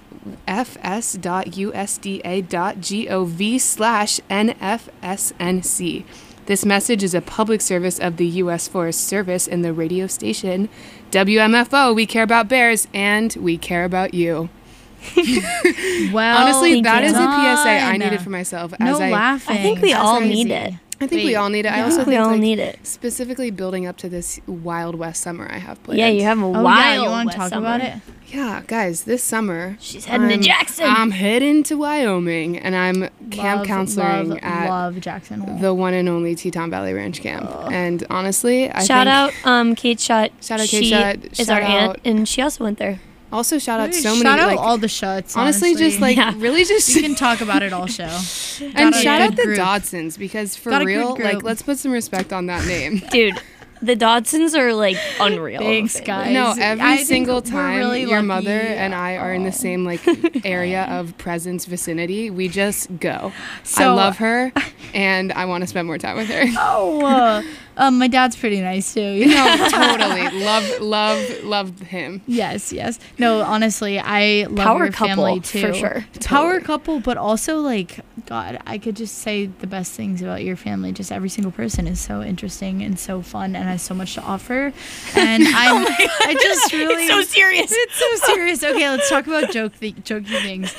Speaker 3: fs.usda.gov/NFSNC. This message is a public service of the U.S. Forest Service and the radio station WMFO. We care about bears, and we care about you.
Speaker 1: well,
Speaker 3: Honestly, that is a
Speaker 1: done.
Speaker 3: PSA I needed for myself.
Speaker 1: No
Speaker 3: as
Speaker 1: laughing.
Speaker 2: I think we
Speaker 1: That's
Speaker 2: all
Speaker 1: crazy.
Speaker 2: need it.
Speaker 3: I think we
Speaker 1: Wait,
Speaker 3: all need it. I
Speaker 1: yeah.
Speaker 3: also
Speaker 2: We
Speaker 3: think
Speaker 2: all
Speaker 3: like,
Speaker 2: need it.
Speaker 3: specifically building up to this Wild West summer I have planned.
Speaker 2: Yeah, you have a
Speaker 1: Oh,
Speaker 2: wild.
Speaker 1: yeah, you want
Speaker 2: West
Speaker 1: to talk
Speaker 2: summer.
Speaker 1: about it?
Speaker 3: Yeah, guys, this summer
Speaker 2: She's heading to Jackson.
Speaker 3: I'm heading to Wyoming, and I'm camp counseling at
Speaker 1: love Jackson Hole.
Speaker 3: the one and only Teton Valley Ranch Camp. And honestly, I
Speaker 2: Shout
Speaker 3: think
Speaker 2: out Kate Shutt.
Speaker 3: Shout out
Speaker 2: She
Speaker 3: Kate Shutt.
Speaker 2: is
Speaker 3: Shout
Speaker 2: our aunt,
Speaker 3: out-
Speaker 2: and she also went there.
Speaker 3: also shout out so
Speaker 1: Shout
Speaker 3: many
Speaker 1: out
Speaker 3: like
Speaker 1: all the shuts.
Speaker 3: honestly just like
Speaker 2: Yeah.
Speaker 3: really just
Speaker 1: we can talk about it all show.
Speaker 3: and
Speaker 1: Got a
Speaker 3: shout
Speaker 1: good
Speaker 3: out the
Speaker 1: group.
Speaker 3: Dodsons because for
Speaker 1: Got a good
Speaker 3: real, like
Speaker 1: group.
Speaker 3: let's put some respect on that name.
Speaker 2: Dude, the Dodsons are like unreal.
Speaker 1: Thanks,
Speaker 2: of a
Speaker 1: guys.
Speaker 2: family.
Speaker 3: No,
Speaker 1: I
Speaker 3: every
Speaker 1: think
Speaker 3: single
Speaker 1: we're
Speaker 3: time
Speaker 1: really
Speaker 3: your
Speaker 1: lucky.
Speaker 3: mother and I are in the same like area of presence vicinity, we just go. I
Speaker 1: So-
Speaker 3: love her, and I want to spend more time with her.
Speaker 1: Oh, My dad's pretty nice too. You know?
Speaker 3: No, totally. Love him.
Speaker 1: Yes. No, honestly, I love
Speaker 2: Power
Speaker 1: your
Speaker 2: couple,
Speaker 1: family too.
Speaker 2: for sure.
Speaker 1: Power couple, but also like, God, I could just say the best things about your family. Just every single person is so interesting and so fun and has so much to offer. And I just really,
Speaker 2: It's so serious.
Speaker 1: It's so serious. Okay, let's talk about jokey things.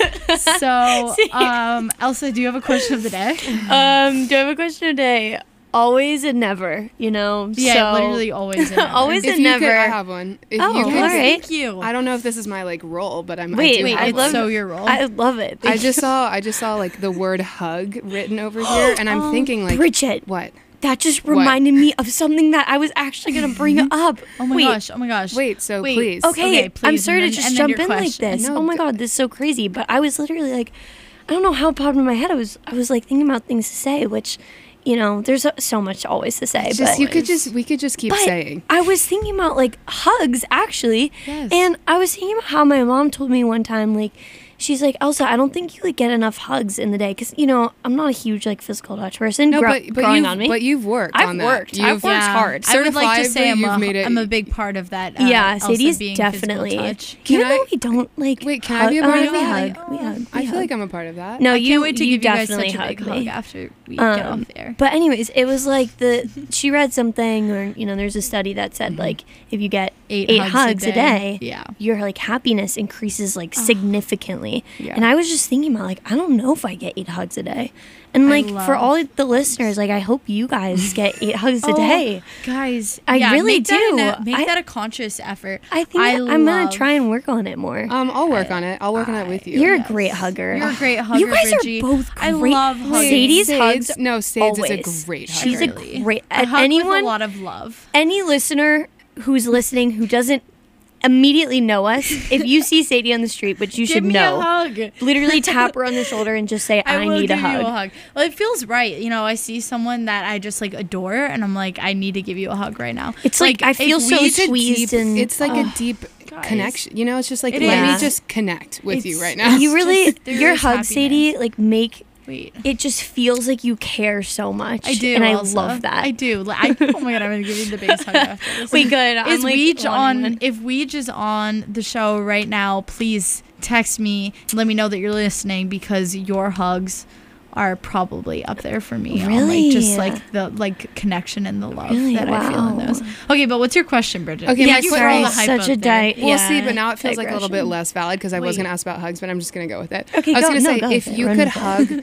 Speaker 1: So, Elsa, do you have a question of the day?
Speaker 2: Do I have a question today? Always and never, you know?
Speaker 1: Yeah,
Speaker 2: so,
Speaker 1: literally always and never.
Speaker 2: Always
Speaker 3: If
Speaker 2: and
Speaker 3: you could,
Speaker 2: never.
Speaker 3: I have one. If
Speaker 2: Oh,
Speaker 3: you could,
Speaker 2: all right.
Speaker 1: Thank you.
Speaker 3: I don't know if this is my like role, but I'm.
Speaker 2: Wait,
Speaker 3: I do
Speaker 2: wait,
Speaker 3: have
Speaker 2: I
Speaker 3: one.
Speaker 2: love
Speaker 1: so your role.
Speaker 2: I love it.
Speaker 3: I just saw like the word hug written over here, and I'm thinking like,
Speaker 2: Bridget,
Speaker 3: what?
Speaker 2: that just reminded me of something that I was actually going to bring up.
Speaker 1: Oh my gosh.
Speaker 3: Wait, so
Speaker 1: Wait,
Speaker 3: please.
Speaker 2: Okay,
Speaker 1: please,
Speaker 2: I'm sorry to
Speaker 1: and
Speaker 2: just
Speaker 1: then
Speaker 2: jump
Speaker 1: your
Speaker 2: in like
Speaker 1: question.
Speaker 2: this.
Speaker 3: No,
Speaker 2: Oh my
Speaker 3: go-
Speaker 2: God, this is so crazy. But I was literally like, I don't know how it popped in my head. I was like thinking about things to say, which, you know, there's so much always to say.
Speaker 3: It's
Speaker 2: but
Speaker 3: just we could just keep
Speaker 2: But
Speaker 3: saying.
Speaker 2: I was thinking about like hugs actually.
Speaker 1: Yes.
Speaker 2: And I was thinking about how my mom told me one time, like, she's like, Elsa, I don't think you like get enough hugs in the day. Cause you know, I'm not a huge like physical touch person.
Speaker 3: No,
Speaker 2: growing on me.
Speaker 3: but you've worked
Speaker 2: I've
Speaker 3: on that.
Speaker 2: worked. I've worked hard.
Speaker 1: I would like to say
Speaker 3: Certifiably, you've made it-
Speaker 1: I'm a big part of that.
Speaker 2: yeah,
Speaker 1: Elsa
Speaker 2: Sadie's
Speaker 1: being
Speaker 2: definitely.
Speaker 1: physical touch.
Speaker 2: Even
Speaker 3: Can I-
Speaker 2: though we don't like.
Speaker 3: Wait, can I be a part of
Speaker 2: we
Speaker 3: that?
Speaker 2: hug. We hug.
Speaker 3: I feel like I'm a part of that.
Speaker 2: No,
Speaker 1: I
Speaker 2: you
Speaker 1: can't wait to
Speaker 2: you
Speaker 1: give you guys
Speaker 2: definitely
Speaker 1: such a big
Speaker 2: hug
Speaker 1: hug
Speaker 2: me.
Speaker 1: after we get off there.
Speaker 2: But anyways, it was like she read something, or you know, there's a study that said like if you get eight hugs a day,
Speaker 1: Yeah.
Speaker 2: your like happiness increases like significantly.
Speaker 3: Yeah.
Speaker 2: And I was just thinking about like I don't know if I get 8 hugs a day. And like for
Speaker 1: love-
Speaker 2: all the listeners, like I hope you guys get 8 hugs a day.
Speaker 1: Guys,
Speaker 2: I really
Speaker 1: make that
Speaker 2: do.
Speaker 1: make
Speaker 2: I-
Speaker 1: that a conscious effort.
Speaker 2: I think I'm gonna
Speaker 1: love-
Speaker 2: try and work on it more.
Speaker 3: I'll work on it. I'll work on it with you.
Speaker 2: You're a great hugger.
Speaker 1: You're a great hugger,
Speaker 2: You guys
Speaker 1: Bridgie.
Speaker 2: are both
Speaker 1: I
Speaker 2: great.
Speaker 1: love hugging.
Speaker 2: Sadie's
Speaker 3: Sades-
Speaker 2: hugs.
Speaker 3: No, Sades is
Speaker 2: always.
Speaker 3: a great hugger.
Speaker 2: She's a
Speaker 1: Really.
Speaker 2: great.
Speaker 1: I hug
Speaker 2: anyone,
Speaker 1: with a lot of love.
Speaker 2: any listener who's listening who doesn't immediately know us, if you see Sadie on the street, which you
Speaker 1: Give
Speaker 2: should
Speaker 1: me
Speaker 2: know,
Speaker 1: a hug.
Speaker 2: literally tap her on the shoulder and just say, I
Speaker 1: will
Speaker 2: need a
Speaker 1: give
Speaker 2: hug.
Speaker 1: you a hug. Well, it feels right. You know, I see someone that I just like adore, and I'm like, I need to give you a hug right now.
Speaker 2: It's like, I feel
Speaker 1: if
Speaker 2: so
Speaker 1: we-
Speaker 2: squeezed and
Speaker 3: It's like a deep
Speaker 1: Guys.
Speaker 3: connection. You know, it's just like
Speaker 1: It
Speaker 3: let me
Speaker 2: is.
Speaker 3: just connect with you
Speaker 1: It's-
Speaker 3: right now.
Speaker 2: you really,
Speaker 1: just- there
Speaker 2: your
Speaker 1: is
Speaker 2: hugs, Sadie, like make
Speaker 1: Wait.
Speaker 2: it just feels like you care so much.
Speaker 1: I do,
Speaker 2: and I
Speaker 1: Elsa.
Speaker 2: love that.
Speaker 1: I do. Oh my god, I'm gonna give you the biggest hug after this.
Speaker 2: Wait, good. I'm
Speaker 1: Is
Speaker 2: like
Speaker 1: Weege
Speaker 2: wanting
Speaker 1: on?
Speaker 2: one.
Speaker 1: If Weege is on the show right now, please text me and let me know that you're listening because your hugs are probably up there for me. On,
Speaker 2: Really?
Speaker 1: like, just like the connection and the love
Speaker 2: Really?
Speaker 1: that I feel in
Speaker 2: Wow.
Speaker 1: those. Okay, but what's your question, Bridget?
Speaker 3: Okay,
Speaker 1: Thank
Speaker 3: my
Speaker 1: you for
Speaker 3: sorry,
Speaker 1: all the hype
Speaker 2: such
Speaker 1: up
Speaker 2: a
Speaker 1: there.
Speaker 2: di-
Speaker 3: We'll
Speaker 2: yeah,
Speaker 3: see, but now it feels like a little bit
Speaker 2: digression.
Speaker 3: less valid because I was
Speaker 1: Wait.
Speaker 3: going to ask about hugs, but I'm just going to go with it.
Speaker 2: Okay,
Speaker 3: I was
Speaker 2: go-
Speaker 3: going to
Speaker 2: no,
Speaker 3: say,
Speaker 2: go
Speaker 3: if
Speaker 2: with it.
Speaker 3: you
Speaker 2: Run
Speaker 3: could
Speaker 2: with it.
Speaker 3: hug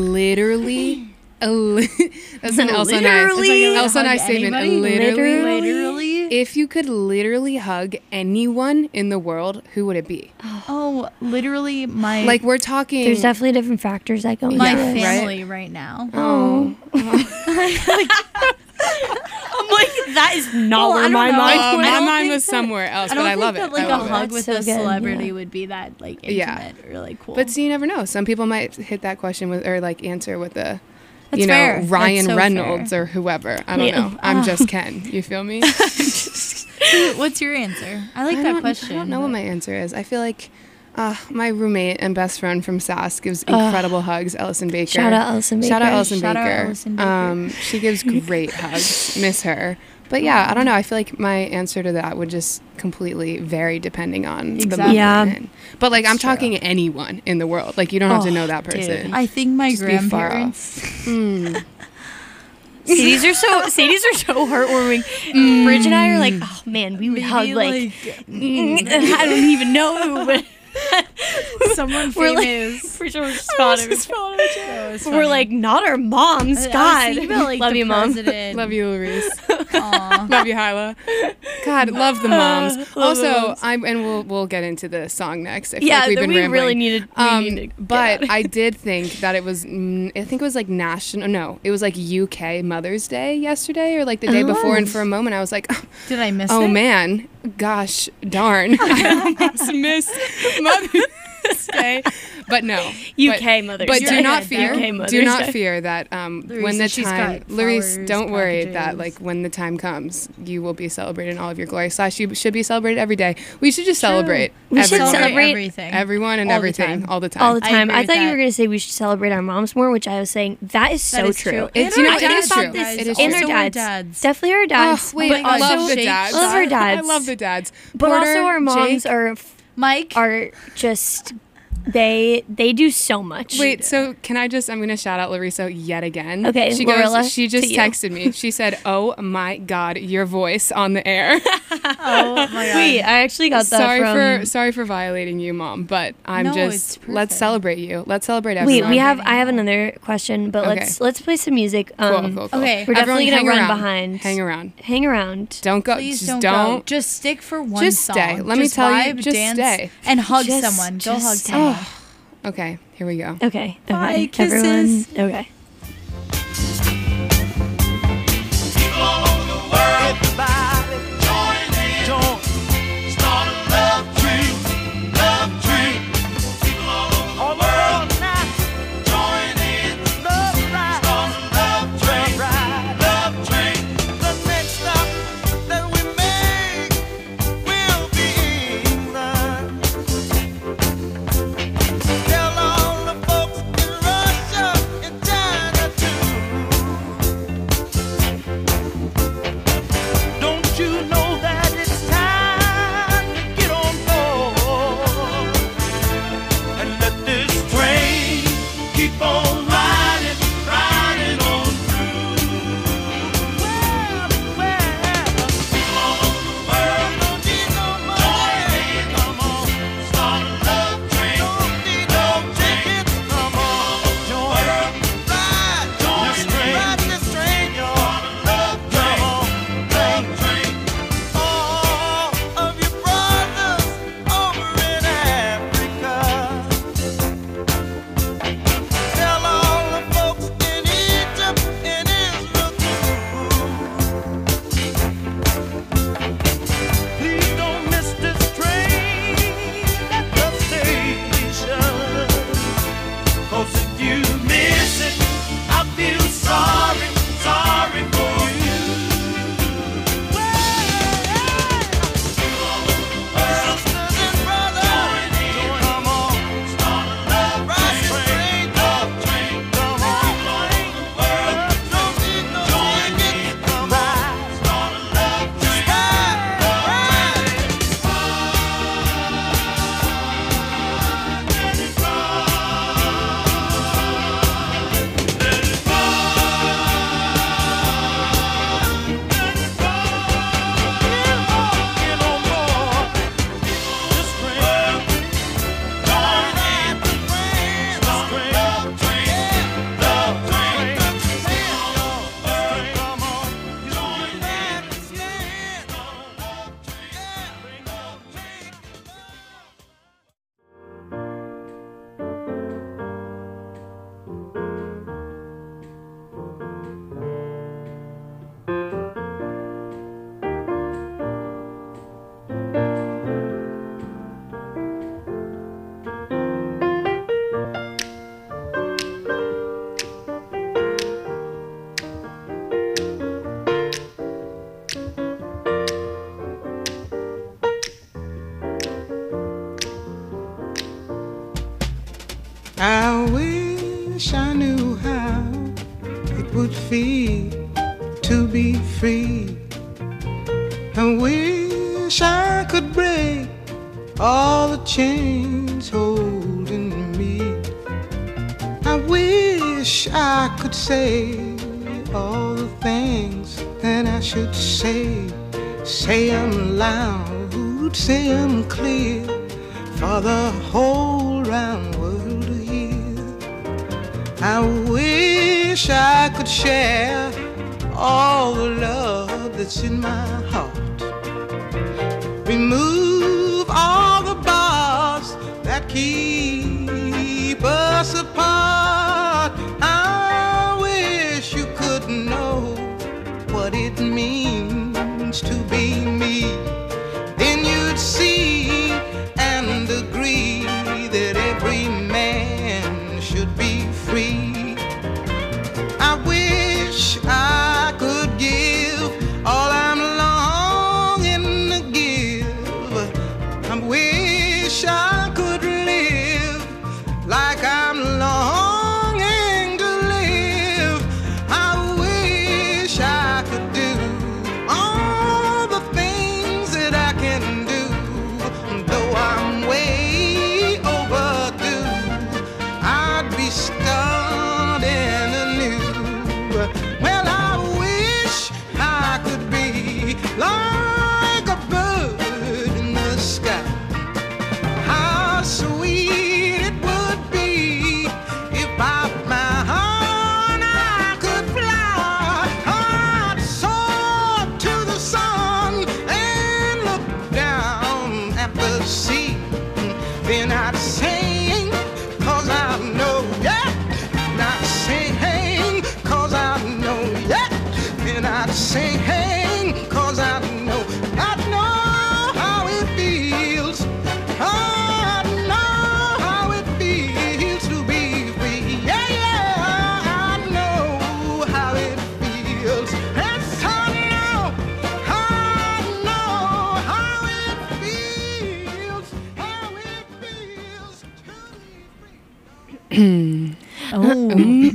Speaker 3: that's an Elsa and
Speaker 2: Literally?
Speaker 3: I. Elsa and I
Speaker 1: Hug
Speaker 3: statement.
Speaker 1: anybody?
Speaker 2: Literally?
Speaker 3: If you could literally hug anyone in the world, who would it be?
Speaker 1: Oh, literally my
Speaker 3: Like we're talking.
Speaker 2: There's definitely different factors that go into
Speaker 1: my
Speaker 2: this.
Speaker 1: family right now.
Speaker 2: Oh. I'm like, that is not
Speaker 1: Well, I
Speaker 2: where
Speaker 1: don't
Speaker 2: my
Speaker 1: know.
Speaker 2: mind
Speaker 1: I
Speaker 2: went.
Speaker 3: my
Speaker 1: don't
Speaker 3: mind
Speaker 1: think
Speaker 3: was
Speaker 1: that-
Speaker 3: somewhere else,
Speaker 1: I
Speaker 3: but
Speaker 1: don't
Speaker 3: I
Speaker 1: think
Speaker 3: love
Speaker 1: that
Speaker 3: it.
Speaker 1: like
Speaker 3: I
Speaker 1: a
Speaker 3: love
Speaker 1: hug
Speaker 3: it.
Speaker 1: with
Speaker 2: That's
Speaker 1: a
Speaker 2: so good,
Speaker 1: celebrity
Speaker 2: yeah.
Speaker 1: would be that like
Speaker 3: Yeah.
Speaker 1: intimate, really cool.
Speaker 3: But see, you never know. Some people might hit that question with, or like answer with a,
Speaker 1: That's
Speaker 3: you know,
Speaker 1: fair. That's
Speaker 3: Ryan
Speaker 1: so
Speaker 3: Reynolds
Speaker 1: fair.
Speaker 3: or whoever. I don't
Speaker 2: Yeah.
Speaker 3: know. I'm just Ken. You feel me?
Speaker 1: What's your answer? I like
Speaker 3: I
Speaker 1: that
Speaker 3: don't-
Speaker 1: question.
Speaker 3: I don't know what
Speaker 1: but-
Speaker 3: my answer is. I feel like my roommate and best friend from SAS gives incredible hugs, Ellison Baker.
Speaker 2: Shout out Ellison
Speaker 3: Shout out
Speaker 2: Baker.
Speaker 3: Ellison
Speaker 1: Shout out
Speaker 3: Baker.
Speaker 1: Ellison Baker.
Speaker 3: She gives great hugs. Miss her. But yeah, I don't know. I feel like my answer to that would just completely vary depending on the
Speaker 1: Exactly.
Speaker 3: moment.
Speaker 2: Yeah.
Speaker 3: I'm in. But like, I'm
Speaker 1: It's true.
Speaker 3: talking anyone in the world. Like, you don't have to
Speaker 2: Oh,
Speaker 3: know that
Speaker 2: dude.
Speaker 3: person.
Speaker 1: I think my
Speaker 3: Just be far
Speaker 1: grandparents.
Speaker 2: Sadie's are so heartwarming. Bridge and I are like, oh man, we would hug like I don't even know who, but
Speaker 1: someone
Speaker 2: we're like,
Speaker 1: famous.
Speaker 2: for sure, spotted.
Speaker 1: That was
Speaker 2: We're
Speaker 1: funny.
Speaker 2: like, not our moms.
Speaker 1: I was
Speaker 2: God,
Speaker 1: thinking about, like,
Speaker 2: love
Speaker 1: the
Speaker 2: you, mom.
Speaker 1: president.
Speaker 3: Love you, Louise.
Speaker 1: Aw.
Speaker 3: Love you, Hyla. God, love the moms.
Speaker 2: Love the
Speaker 3: Also,
Speaker 2: moms.
Speaker 3: we'll get into the song next. I feel
Speaker 2: Yeah,
Speaker 3: like we've been
Speaker 2: we
Speaker 3: rambling.
Speaker 2: really needed. We need to
Speaker 3: But
Speaker 2: get
Speaker 3: I did think that it was. I think it was like national. No, it was like UK Mother's Day yesterday, or like the day before. And for a moment, I was like,
Speaker 1: Did I miss it?
Speaker 3: "Oh man, gosh darn, I almost missed Mother's Day." But no.
Speaker 2: UK Mother's
Speaker 3: But
Speaker 2: Day.
Speaker 3: do not fear.
Speaker 2: UK Mother's
Speaker 3: Do not
Speaker 2: Day.
Speaker 3: fear that when the
Speaker 1: she's
Speaker 3: time,
Speaker 1: got
Speaker 3: Larice,
Speaker 1: flowers,
Speaker 3: don't worry that
Speaker 1: packages.
Speaker 3: like when the time comes, you will be celebrated in all of your glory. / you should be celebrated every day. We should just celebrate.
Speaker 2: We should
Speaker 3: everyone.
Speaker 2: celebrate
Speaker 1: everything.
Speaker 3: Everyone and
Speaker 1: all the
Speaker 3: everything
Speaker 1: time.
Speaker 3: all the time.
Speaker 2: all the time.
Speaker 1: agree
Speaker 2: I
Speaker 1: with
Speaker 2: thought you
Speaker 1: that.
Speaker 2: were going to say we should celebrate our moms more, which I was saying that is so
Speaker 1: That is
Speaker 2: true.
Speaker 3: It's,
Speaker 1: And
Speaker 3: you know,
Speaker 1: our
Speaker 3: it is
Speaker 1: dads,
Speaker 3: true.
Speaker 1: guys.
Speaker 3: It is
Speaker 2: And
Speaker 3: true.
Speaker 2: our
Speaker 1: Also our
Speaker 2: dads.
Speaker 1: dads.
Speaker 2: Definitely our dads.
Speaker 3: Oh, wait,
Speaker 2: but
Speaker 3: I love
Speaker 2: also-
Speaker 3: the dads.
Speaker 2: I love our dads.
Speaker 3: I love the dads.
Speaker 2: But
Speaker 3: Porter,
Speaker 2: also our moms
Speaker 3: Jake.
Speaker 1: Mike.
Speaker 2: are just they do so much.
Speaker 3: Wait, so can I just, I'm going to shout out Larissa yet again.
Speaker 2: Okay,
Speaker 3: she
Speaker 2: Lorilla,
Speaker 3: she just
Speaker 2: to you.
Speaker 3: texted me. She said, "Oh my God, your voice on the air."
Speaker 1: Oh my God.
Speaker 2: Wait, I actually got that
Speaker 3: sorry for violating you, Mom, but I'm
Speaker 1: No,
Speaker 3: just,
Speaker 1: it's
Speaker 3: let's
Speaker 1: perfect.
Speaker 3: celebrate you. Let's celebrate
Speaker 2: Wait,
Speaker 3: everyone.
Speaker 2: I have another question, but
Speaker 3: Okay.
Speaker 2: let's play some music.
Speaker 3: Cool.
Speaker 1: Okay.
Speaker 2: We're definitely
Speaker 3: Everyone
Speaker 2: gonna
Speaker 3: hang
Speaker 2: run
Speaker 3: around.
Speaker 2: behind.
Speaker 3: Hang around.
Speaker 2: Hang around.
Speaker 3: Don't go.
Speaker 1: Please
Speaker 3: just
Speaker 1: don't go. Just stick for one
Speaker 3: Just
Speaker 1: song.
Speaker 3: stay. Let me
Speaker 1: Just
Speaker 3: tell you,
Speaker 1: vibe,
Speaker 3: just
Speaker 1: dance,
Speaker 3: stay.
Speaker 1: and hug
Speaker 2: Just-
Speaker 1: someone. Go
Speaker 2: just
Speaker 1: hug
Speaker 2: stay.
Speaker 1: someone.
Speaker 3: Okay, here we go.
Speaker 2: Okay.
Speaker 1: Bye,
Speaker 2: Okay.
Speaker 1: kisses.
Speaker 2: Everyone. Okay.
Speaker 4: Everybody join in. Start a love train. People all over the world now. Join in. Love ride. Start a love train. Love train. The next stop that we make will be England. Tell all the folks in Russia and China too. Don't you know that it's time to get on board and let this train keep on riding, riding on through? Well, people all over the world don't need no money. Come on, start a love train. Don't need no tickets. Come on, join, ride, ride this train, y'all. Love train. Love train. All of your brothers over in Africa. Tell all the folks in Egypt and Israel too. Please don't miss this train at the station. 'Cause if you miss it, I feel sorry, sorry for you. Sisters and brothers, come on, start a love train, love train, come on, don't need no tickets, come on, start a love train, get on board this train. Join in the train, love train, love train. Come on, join in the train, love train.
Speaker 8: I wish I knew how it would feel to be free. I wish I could break all the chains holding me. I wish I could say all the things that I should say. Say 'em loud, say 'em clear for the whole round world to hear. I wish I could share all the love that's in my heart. Remove all the bars that keep us apart. I wish you could know what it means to be me. Then you'd see and agree that every man
Speaker 1: Oh.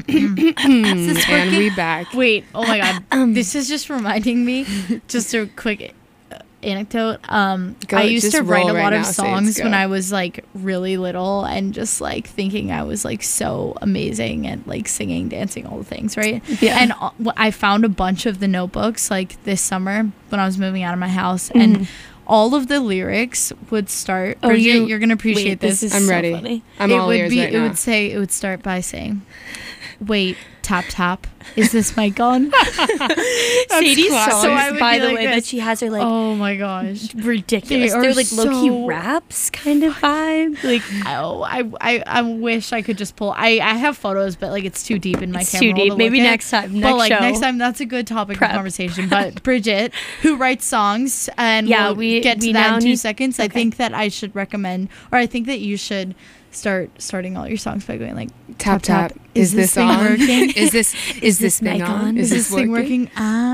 Speaker 1: Is this
Speaker 3: And
Speaker 1: working?
Speaker 3: we back.
Speaker 1: Wait, oh my god. This is just reminding me, just a quick anecdote. I used
Speaker 3: just
Speaker 1: to write
Speaker 3: roll
Speaker 1: a
Speaker 3: right
Speaker 1: lot of
Speaker 3: now, Sage,
Speaker 1: songs when
Speaker 3: go.
Speaker 1: I was like really little and just like thinking I was like so amazing at like singing, dancing, all the things, right?
Speaker 2: Yeah.
Speaker 1: And I found a bunch of the notebooks like this summer when I was moving out of my house, and all of the lyrics would start.
Speaker 2: Oh,
Speaker 1: Bridget, you're gonna appreciate
Speaker 2: wait,
Speaker 1: this.
Speaker 2: is
Speaker 3: I'm
Speaker 2: so
Speaker 3: ready.
Speaker 2: funny.
Speaker 3: I'm
Speaker 1: it
Speaker 3: all
Speaker 1: would
Speaker 3: ears
Speaker 1: be.
Speaker 3: right
Speaker 1: it
Speaker 3: now.
Speaker 1: would say. It would start by saying, "Wait, tap tap. Is this mic on?"
Speaker 2: Sadie's
Speaker 3: classic.
Speaker 2: songs,
Speaker 1: So I would
Speaker 2: by
Speaker 1: be
Speaker 2: the
Speaker 1: like
Speaker 2: way, that
Speaker 1: this.
Speaker 2: she has her like
Speaker 1: Oh my gosh.
Speaker 2: ridiculous.
Speaker 1: They are
Speaker 2: They're like low-key
Speaker 1: so-
Speaker 2: raps kind of vibe. Like
Speaker 1: Oh, I wish I could just pull. I have photos, but like it's too deep in my
Speaker 2: It's
Speaker 1: camera.
Speaker 2: too deep.
Speaker 1: to
Speaker 2: Maybe
Speaker 1: look at.
Speaker 2: next time,
Speaker 1: But
Speaker 2: next
Speaker 1: like
Speaker 2: show.
Speaker 1: next time, that's a good topic
Speaker 2: Prep.
Speaker 1: of conversation. But Bridget, who writes songs, and
Speaker 2: Yeah,
Speaker 1: we'll
Speaker 2: we-
Speaker 1: get to
Speaker 2: we
Speaker 1: that
Speaker 2: now
Speaker 1: in 2
Speaker 2: need-
Speaker 1: seconds. I
Speaker 2: okay.
Speaker 1: think that I should recommend, or I think that you should starting all your songs by going like
Speaker 3: Tap tap.
Speaker 1: Is this thing
Speaker 3: on?
Speaker 1: working?
Speaker 3: Is this thing
Speaker 2: mic
Speaker 3: on?
Speaker 2: on?
Speaker 1: Is this thing working?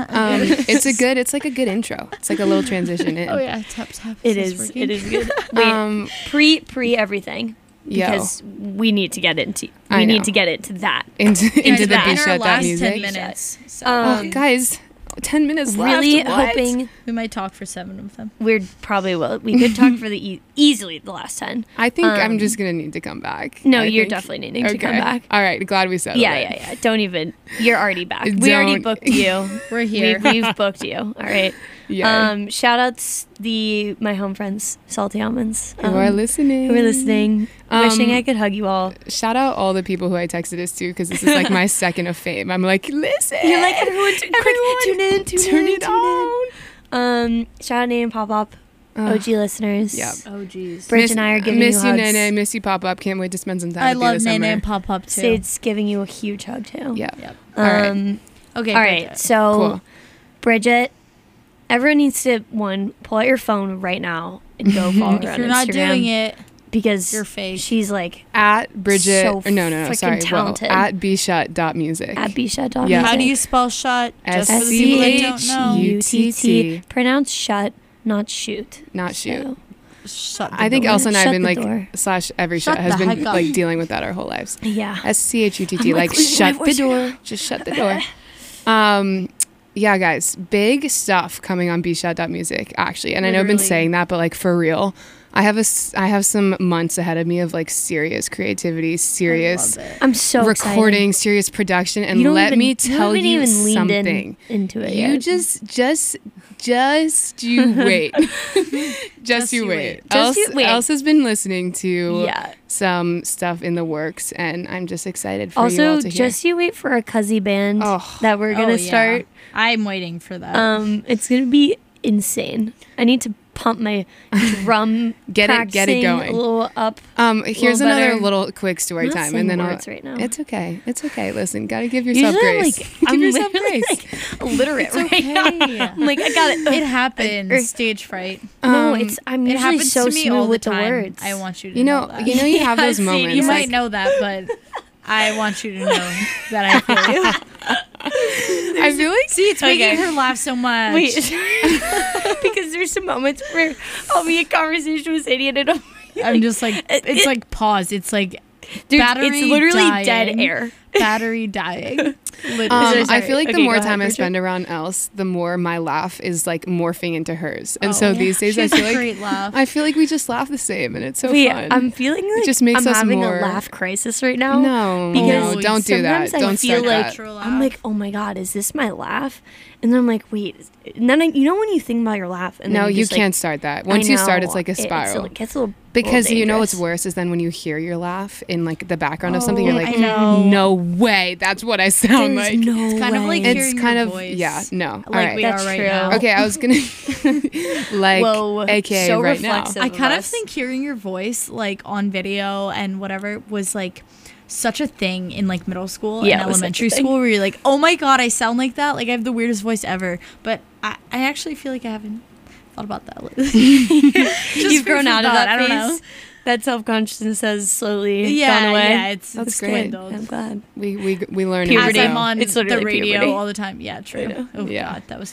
Speaker 3: It's like a good intro. It's like a little transition in.
Speaker 1: Oh yeah, tap tap.
Speaker 2: it
Speaker 1: this
Speaker 2: is.
Speaker 1: working?
Speaker 2: It is good. Wait, pre everything.
Speaker 3: Yo.
Speaker 2: Because we need to get into
Speaker 3: I know.
Speaker 2: that.
Speaker 3: into
Speaker 1: Guys,
Speaker 3: the
Speaker 1: we're in
Speaker 3: B
Speaker 1: our
Speaker 3: shut that
Speaker 1: last 10
Speaker 3: music.
Speaker 1: minutes. So
Speaker 3: Oh, guys, 10 minutes left.
Speaker 2: Really
Speaker 3: What?
Speaker 2: hoping
Speaker 1: we might talk for 7 of them.
Speaker 2: we probably will. We could talk for the easily the last 10.
Speaker 3: I think I'm just gonna need to come back.
Speaker 2: No,
Speaker 3: I
Speaker 2: you're
Speaker 3: think.
Speaker 2: definitely needing to come
Speaker 3: Okay.
Speaker 2: back.
Speaker 3: All right, glad we settled
Speaker 2: Yeah,
Speaker 3: it.
Speaker 2: yeah. Don't even. You're already back. We already
Speaker 3: Don't-
Speaker 2: booked you.
Speaker 1: We're here.
Speaker 2: We've booked you. All right.
Speaker 3: Yay.
Speaker 2: Shout outs my home friends, Salty Almonds.
Speaker 3: Who are listening?
Speaker 2: Who are listening. Wishing I could hug you all.
Speaker 3: Shout out all the people who I texted this to because this is like my second of fame. I'm like, listen.
Speaker 2: You're like everyone, tune in,
Speaker 3: turn it on.
Speaker 2: Shout out Nene and Pop Up, OG listeners.
Speaker 3: Yep.
Speaker 1: Oh jeez.
Speaker 2: Bridge and I are giving
Speaker 3: miss
Speaker 2: you
Speaker 3: you,
Speaker 2: hugs.
Speaker 3: Nene. Miss you, Pop Up. Can't wait to spend some time
Speaker 1: I
Speaker 3: with you
Speaker 1: love
Speaker 3: this
Speaker 1: Nene
Speaker 3: summer.
Speaker 1: and Pop Up too.
Speaker 2: Sade's giving you a huge hug too.
Speaker 3: Yeah.
Speaker 1: Yep.
Speaker 3: All right.
Speaker 1: Okay.
Speaker 2: All right.
Speaker 1: Bridget.
Speaker 2: So,
Speaker 3: Cool.
Speaker 2: Bridget, everyone needs to pull out your phone right now and go follow her
Speaker 1: If
Speaker 2: on
Speaker 1: you're not
Speaker 2: Instagram
Speaker 1: doing it,
Speaker 2: because
Speaker 1: you're fake.
Speaker 2: she's like
Speaker 3: At Bridget.
Speaker 2: So
Speaker 3: or no,
Speaker 2: freaking
Speaker 3: sorry.
Speaker 2: talented.
Speaker 3: Well, at bshut.music.
Speaker 2: at bshut.music.
Speaker 3: Yeah.
Speaker 1: How do you spell shut? Just for the people that don't know.
Speaker 3: SCHUTT.
Speaker 2: Pronounce shut, not shoot.
Speaker 3: Not shoot.
Speaker 2: So,
Speaker 1: Shut. The
Speaker 3: I think
Speaker 1: door.
Speaker 3: Elsa and I have
Speaker 2: Shut
Speaker 3: been
Speaker 2: the
Speaker 3: like
Speaker 2: door.
Speaker 3: slash every
Speaker 1: Shut
Speaker 3: shut has
Speaker 1: the
Speaker 3: been
Speaker 1: heck up.
Speaker 3: like dealing with that our whole lives.
Speaker 2: yeah.
Speaker 3: SCHUTT.
Speaker 2: I'm
Speaker 3: Like
Speaker 2: losing
Speaker 3: shut
Speaker 2: my
Speaker 3: the
Speaker 2: voice
Speaker 3: door.
Speaker 2: right now.
Speaker 3: Just shut the door. Yeah, guys, big stuff coming on bshut.music actually, and I know I've been
Speaker 1: Literally.
Speaker 3: saying that, but like for real, I have some months ahead of me of like serious creativity, serious
Speaker 1: I love it.
Speaker 2: I'm so
Speaker 3: recording, serious production, and
Speaker 2: You don't
Speaker 3: let
Speaker 2: even-
Speaker 3: me
Speaker 2: you
Speaker 3: tell
Speaker 2: haven't
Speaker 3: you
Speaker 2: even leaned
Speaker 3: something.
Speaker 2: into it
Speaker 3: You
Speaker 2: yet.
Speaker 3: just you wait. Just you wait.
Speaker 2: Just you wait.
Speaker 3: Elsa's been listening to
Speaker 2: Yeah.
Speaker 3: some stuff in the works, and I'm just excited for you
Speaker 2: Also,
Speaker 3: all to hear.
Speaker 2: just you wait for a Cuzzy band
Speaker 3: Oh.
Speaker 2: that we're gonna
Speaker 1: Oh, yeah.
Speaker 2: start.
Speaker 1: I'm waiting for that.
Speaker 2: It's gonna be insane. I need to pump my drum.
Speaker 3: Get it
Speaker 2: practicing
Speaker 3: going.
Speaker 2: a little up.
Speaker 3: Here's
Speaker 2: little
Speaker 3: another
Speaker 2: better.
Speaker 3: little quick story
Speaker 2: I'm not
Speaker 3: time,
Speaker 2: saying
Speaker 3: and then
Speaker 2: words right now.
Speaker 3: It's okay. It's okay. Listen, gotta give yourself
Speaker 2: Usually,
Speaker 3: grace.
Speaker 2: I'm
Speaker 3: Give yourself
Speaker 2: literally,
Speaker 3: grace.
Speaker 2: like, illiterate
Speaker 1: It's
Speaker 2: right
Speaker 1: okay.
Speaker 2: now. I'm like, I got it.
Speaker 1: It happens. Stage fright.
Speaker 2: No, I'm
Speaker 1: It
Speaker 2: usually
Speaker 1: happens
Speaker 2: so
Speaker 1: to me
Speaker 2: smooth
Speaker 1: all the
Speaker 2: with
Speaker 1: time.
Speaker 2: the words.
Speaker 1: I want you to
Speaker 3: You know,
Speaker 1: that.
Speaker 3: you have those
Speaker 2: Sadie,
Speaker 3: moments.
Speaker 1: You
Speaker 3: like,
Speaker 1: might know that, but I want you to know that I feel you.
Speaker 3: I feel like
Speaker 1: See, it's making
Speaker 2: Okay.
Speaker 1: her laugh so much.
Speaker 2: Wait, because there's some moments where I'll be in conversation with Sadie and I don't.
Speaker 1: I'm just like, it's like pause. It's like
Speaker 2: Dude,
Speaker 1: battery
Speaker 2: it's literally
Speaker 1: dying.
Speaker 2: dead air.
Speaker 1: Battery dying. Literally.
Speaker 3: I
Speaker 2: Sorry.
Speaker 3: feel like the
Speaker 2: Okay,
Speaker 3: more
Speaker 2: go
Speaker 3: time
Speaker 2: ahead,
Speaker 3: I
Speaker 2: Bridget.
Speaker 3: spend around Else, the more my laugh is like morphing into hers. And
Speaker 1: Oh,
Speaker 3: so these days,
Speaker 1: she
Speaker 3: I
Speaker 1: has a
Speaker 3: feel like
Speaker 1: great laugh.
Speaker 3: I feel like we just laugh the same, and it's so
Speaker 2: Wait,
Speaker 3: fun.
Speaker 2: I'm feeling like
Speaker 3: just makes
Speaker 2: I'm
Speaker 3: us
Speaker 2: having
Speaker 3: more-
Speaker 2: a laugh crisis right now.
Speaker 3: no,
Speaker 2: because
Speaker 3: no, don't do that.
Speaker 2: sometimes I
Speaker 3: Don't
Speaker 2: feel
Speaker 3: start
Speaker 2: like
Speaker 3: that.
Speaker 1: Natural
Speaker 2: I'm
Speaker 1: laugh.
Speaker 2: like, oh my god, is this my laugh? And then I'm like, wait, and then you know when you think about your laugh, and
Speaker 3: No,
Speaker 2: then
Speaker 3: you
Speaker 2: just,
Speaker 3: can't
Speaker 2: like,
Speaker 3: start that.
Speaker 2: I
Speaker 3: Once you start,
Speaker 2: know,
Speaker 3: it's like a spiral.
Speaker 2: It gets a little
Speaker 3: Because you know what's
Speaker 2: dangerous.
Speaker 3: worse is then when you hear your laugh in like the background of something, you're
Speaker 1: I
Speaker 3: like,
Speaker 1: know.
Speaker 3: no way, that's what I sound
Speaker 2: There's
Speaker 3: like.
Speaker 2: no
Speaker 1: It's kind of like
Speaker 2: way.
Speaker 3: It's
Speaker 1: hearing
Speaker 3: kind
Speaker 1: your
Speaker 3: of
Speaker 1: voice.
Speaker 3: yeah, no. All
Speaker 1: Like
Speaker 3: right.
Speaker 1: we
Speaker 2: That's
Speaker 1: are right
Speaker 2: true.
Speaker 1: now.
Speaker 3: Okay, I was gonna like
Speaker 2: Whoa,
Speaker 3: AKA
Speaker 2: so
Speaker 3: right now.
Speaker 2: reflexive.
Speaker 1: I
Speaker 2: of
Speaker 1: kind of
Speaker 2: us.
Speaker 1: think hearing your voice like on video and whatever was like such a thing in like middle school
Speaker 2: Yeah,
Speaker 1: and
Speaker 2: it was such a
Speaker 1: elementary
Speaker 2: thing.
Speaker 1: school where you're like, oh my god, I sound like that. Like I have the weirdest voice ever. But I actually feel like I haven't thought about that lately.
Speaker 2: You've grown out of that
Speaker 1: I don't know.
Speaker 2: phase. That self-consciousness has slowly
Speaker 1: Yeah,
Speaker 2: gone away.
Speaker 1: yeah, it's
Speaker 3: That's
Speaker 1: great.
Speaker 3: great.
Speaker 2: I'm glad.
Speaker 3: We learn
Speaker 2: Puberty.
Speaker 1: As
Speaker 3: as we
Speaker 1: I'm
Speaker 3: go.
Speaker 1: on
Speaker 2: It's
Speaker 1: the
Speaker 2: literally
Speaker 1: radio
Speaker 2: puberty.
Speaker 1: all the time. Yeah, true.
Speaker 2: know.
Speaker 1: Oh
Speaker 3: Yeah.
Speaker 1: god, that was tough.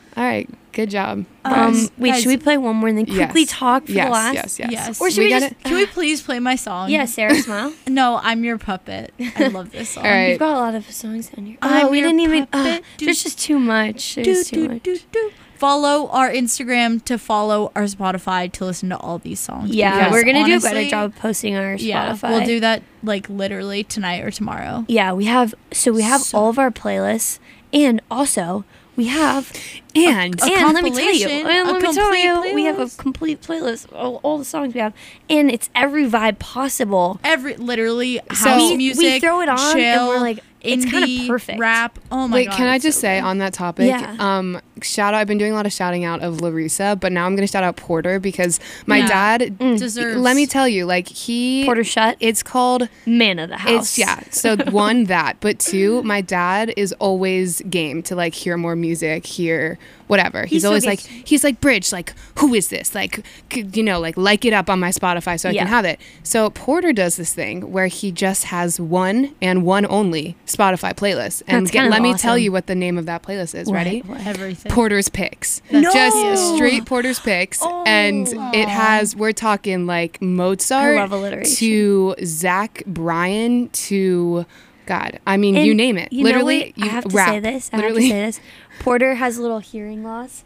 Speaker 3: All right. Good job.
Speaker 2: Wait,
Speaker 1: guys-
Speaker 2: should we play one more and then quickly
Speaker 3: Yes.
Speaker 2: talk for the last?
Speaker 3: Yes.
Speaker 1: Yes.
Speaker 2: Or should we just?
Speaker 1: Can we please play my song?
Speaker 2: Yeah, Sarah, smile.
Speaker 1: No, I'm your puppet. I love this song.
Speaker 3: All right.
Speaker 2: You've got a lot of songs on here.
Speaker 1: I'm
Speaker 2: Oh, we
Speaker 1: your
Speaker 2: didn't even.
Speaker 1: puppet.
Speaker 2: There's just too much.
Speaker 1: Do,
Speaker 2: There's too
Speaker 1: do,
Speaker 2: much.
Speaker 1: do, do. Follow our Instagram to follow our Spotify to listen to all these songs.
Speaker 2: Yeah,
Speaker 1: because
Speaker 2: we're gonna do a
Speaker 1: honestly,
Speaker 2: better job of posting on our
Speaker 1: Yeah,
Speaker 2: Spotify.
Speaker 1: we'll do that like literally tonight or tomorrow.
Speaker 2: Yeah, we have all of our playlists, and also we have
Speaker 3: And
Speaker 2: and let me tell you,
Speaker 1: compilation,
Speaker 2: and
Speaker 1: a
Speaker 2: let me tell
Speaker 1: complete
Speaker 2: you, we have a
Speaker 1: playlist.
Speaker 2: complete playlist of all the songs we have, and it's every vibe possible.
Speaker 1: Every literally
Speaker 3: So-
Speaker 1: house
Speaker 3: We
Speaker 1: music,
Speaker 2: throw it on and
Speaker 1: chill,
Speaker 2: we're like, it's kinda
Speaker 1: indie,
Speaker 2: perfect.
Speaker 1: rap. Oh my
Speaker 3: Wait,
Speaker 1: god!
Speaker 3: can I
Speaker 1: it's
Speaker 3: just
Speaker 1: so
Speaker 3: say
Speaker 1: good.
Speaker 3: on that topic?
Speaker 2: Yeah.
Speaker 3: Shout out. I've been doing a lot of shouting out of Larissa, but now I'm going to shout out Porter because my
Speaker 1: Yeah.
Speaker 3: dad.
Speaker 1: Deserves.
Speaker 3: Let me tell you, like he.
Speaker 2: Porter Shut,
Speaker 3: It's called.
Speaker 2: man of the house.
Speaker 3: It's yeah. So one that, but two, my dad is always game to like hear more music, hear whatever. He's
Speaker 2: so
Speaker 3: always
Speaker 2: game.
Speaker 3: like he's like Bridge, like who is this? Like like it up on my Spotify so I
Speaker 2: Yeah.
Speaker 3: can have it. So Porter does this thing where he just has one and one only Spotify playlist, and
Speaker 2: That's kind of
Speaker 3: let me tell
Speaker 2: awesome.
Speaker 3: you what the name of that playlist is. Ready?
Speaker 1: everything.
Speaker 3: Porter's Picks.
Speaker 2: No!
Speaker 3: Just straight Porter's Picks. And it has, we're talking like Mozart
Speaker 2: I love alliteration.
Speaker 3: to Zach Bryan to, God, I mean,
Speaker 2: And
Speaker 3: you name it.
Speaker 2: you know
Speaker 3: Literally,
Speaker 2: what? I have to
Speaker 3: rap.
Speaker 2: say this.
Speaker 3: Literally.
Speaker 2: Porter has a little hearing loss.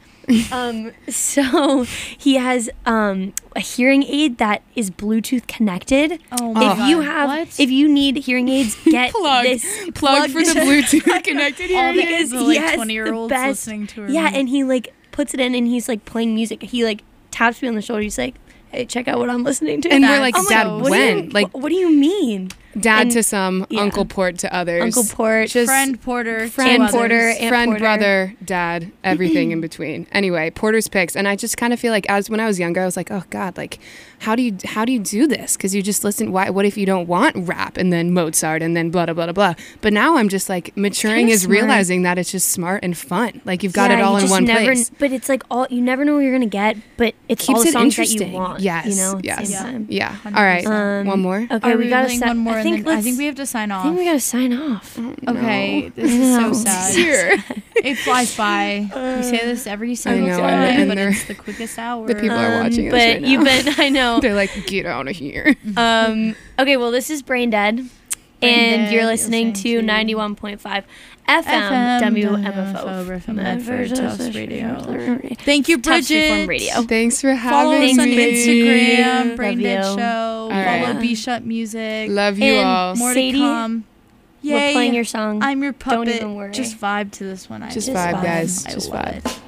Speaker 2: So he has a hearing aid that is Bluetooth connected.
Speaker 1: Oh my
Speaker 2: If you
Speaker 1: God.
Speaker 2: have,
Speaker 1: What?
Speaker 2: if you need hearing aids, get
Speaker 3: Plug.
Speaker 2: this.
Speaker 3: Plug for the Bluetooth connected
Speaker 1: All
Speaker 3: hearing
Speaker 1: the-
Speaker 3: aids.
Speaker 1: the,
Speaker 2: he
Speaker 1: like,
Speaker 2: has
Speaker 1: 20-year-olds
Speaker 2: the best-
Speaker 1: listening to her
Speaker 2: Yeah,
Speaker 1: music.
Speaker 2: and he like puts it in and he's like playing music. He like taps me on the shoulder. He's like, "Hey, check out what I'm listening to."
Speaker 3: And we're like,
Speaker 1: That's
Speaker 3: Dad,
Speaker 1: so
Speaker 2: what
Speaker 3: when?
Speaker 2: Do you,
Speaker 3: Like,
Speaker 2: what do you mean?
Speaker 3: Dad
Speaker 2: and-
Speaker 3: to some,
Speaker 2: yeah.
Speaker 3: Uncle Port to others.
Speaker 2: Uncle Port,
Speaker 3: Just
Speaker 1: Friend Porter,
Speaker 3: friend
Speaker 1: two others.
Speaker 2: Porter, Aunt
Speaker 3: friend,
Speaker 2: Porter.
Speaker 3: brother, dad, everything in between. Anyway, Porter's Picks, and I just kind of feel like as when I was younger, I was like, oh God, like how do you do this? Because you just listen. What if you don't want rap and then Mozart and then blah blah blah blah? But now I'm just like maturing
Speaker 2: kinda
Speaker 3: is
Speaker 2: smart.
Speaker 3: realizing that it's just smart and fun. Like you've got it
Speaker 2: Yeah,
Speaker 3: all
Speaker 2: you
Speaker 3: in
Speaker 2: just
Speaker 3: one
Speaker 2: never,
Speaker 3: place.
Speaker 2: But it's like all you never know what you're gonna get. But it's all
Speaker 3: Keeps
Speaker 2: the
Speaker 3: it
Speaker 2: songs that
Speaker 3: interesting.
Speaker 2: you want.
Speaker 3: Yes,
Speaker 2: you know. At the
Speaker 3: yes,
Speaker 2: same time.
Speaker 3: yeah.
Speaker 1: 100%.
Speaker 3: All right, one more.
Speaker 2: Okay,
Speaker 1: Are
Speaker 2: we
Speaker 1: we
Speaker 2: gotta
Speaker 1: doing
Speaker 2: set
Speaker 1: one more,
Speaker 2: I
Speaker 1: and
Speaker 2: think
Speaker 1: then I think we have to sign
Speaker 2: I
Speaker 1: off.
Speaker 2: think we gotta sign off.
Speaker 1: Okay, this is so
Speaker 2: No.
Speaker 1: sad.
Speaker 3: Here.
Speaker 1: It flies by. We say this every single
Speaker 3: know,
Speaker 1: time,
Speaker 3: and
Speaker 1: but
Speaker 3: they're-
Speaker 1: it's the quickest hour.
Speaker 3: The people are watching us
Speaker 2: But
Speaker 3: right now.
Speaker 2: you've been. I know.
Speaker 3: They're like, get out of here.
Speaker 2: Okay, well, this is Brain Dead, and
Speaker 1: Dead,
Speaker 2: you're listening to
Speaker 1: listening to
Speaker 2: 91.5 FM WMFO
Speaker 1: WMFO Medford Tufts Radio.
Speaker 2: Thank
Speaker 1: Thank you,
Speaker 2: Tufts
Speaker 1: Bridget.
Speaker 2: Reform Radio.
Speaker 3: Thanks for
Speaker 1: Follow
Speaker 3: having
Speaker 1: us on
Speaker 3: me.
Speaker 1: Instagram, Brain
Speaker 2: Love
Speaker 1: Dead
Speaker 2: you.
Speaker 1: Show.
Speaker 3: right.
Speaker 1: Follow B Shut Music.
Speaker 3: Love you
Speaker 2: And
Speaker 3: all.
Speaker 1: More
Speaker 2: Sadie,
Speaker 1: to come.
Speaker 2: We're
Speaker 1: Yay.
Speaker 2: playing your song.
Speaker 1: I'm your
Speaker 2: Don't
Speaker 1: puppet.
Speaker 2: even worry.
Speaker 1: Just vibe to this one.
Speaker 3: Just
Speaker 2: vibe,
Speaker 3: guys.
Speaker 1: I
Speaker 3: Just
Speaker 1: love
Speaker 3: vibe.
Speaker 1: it.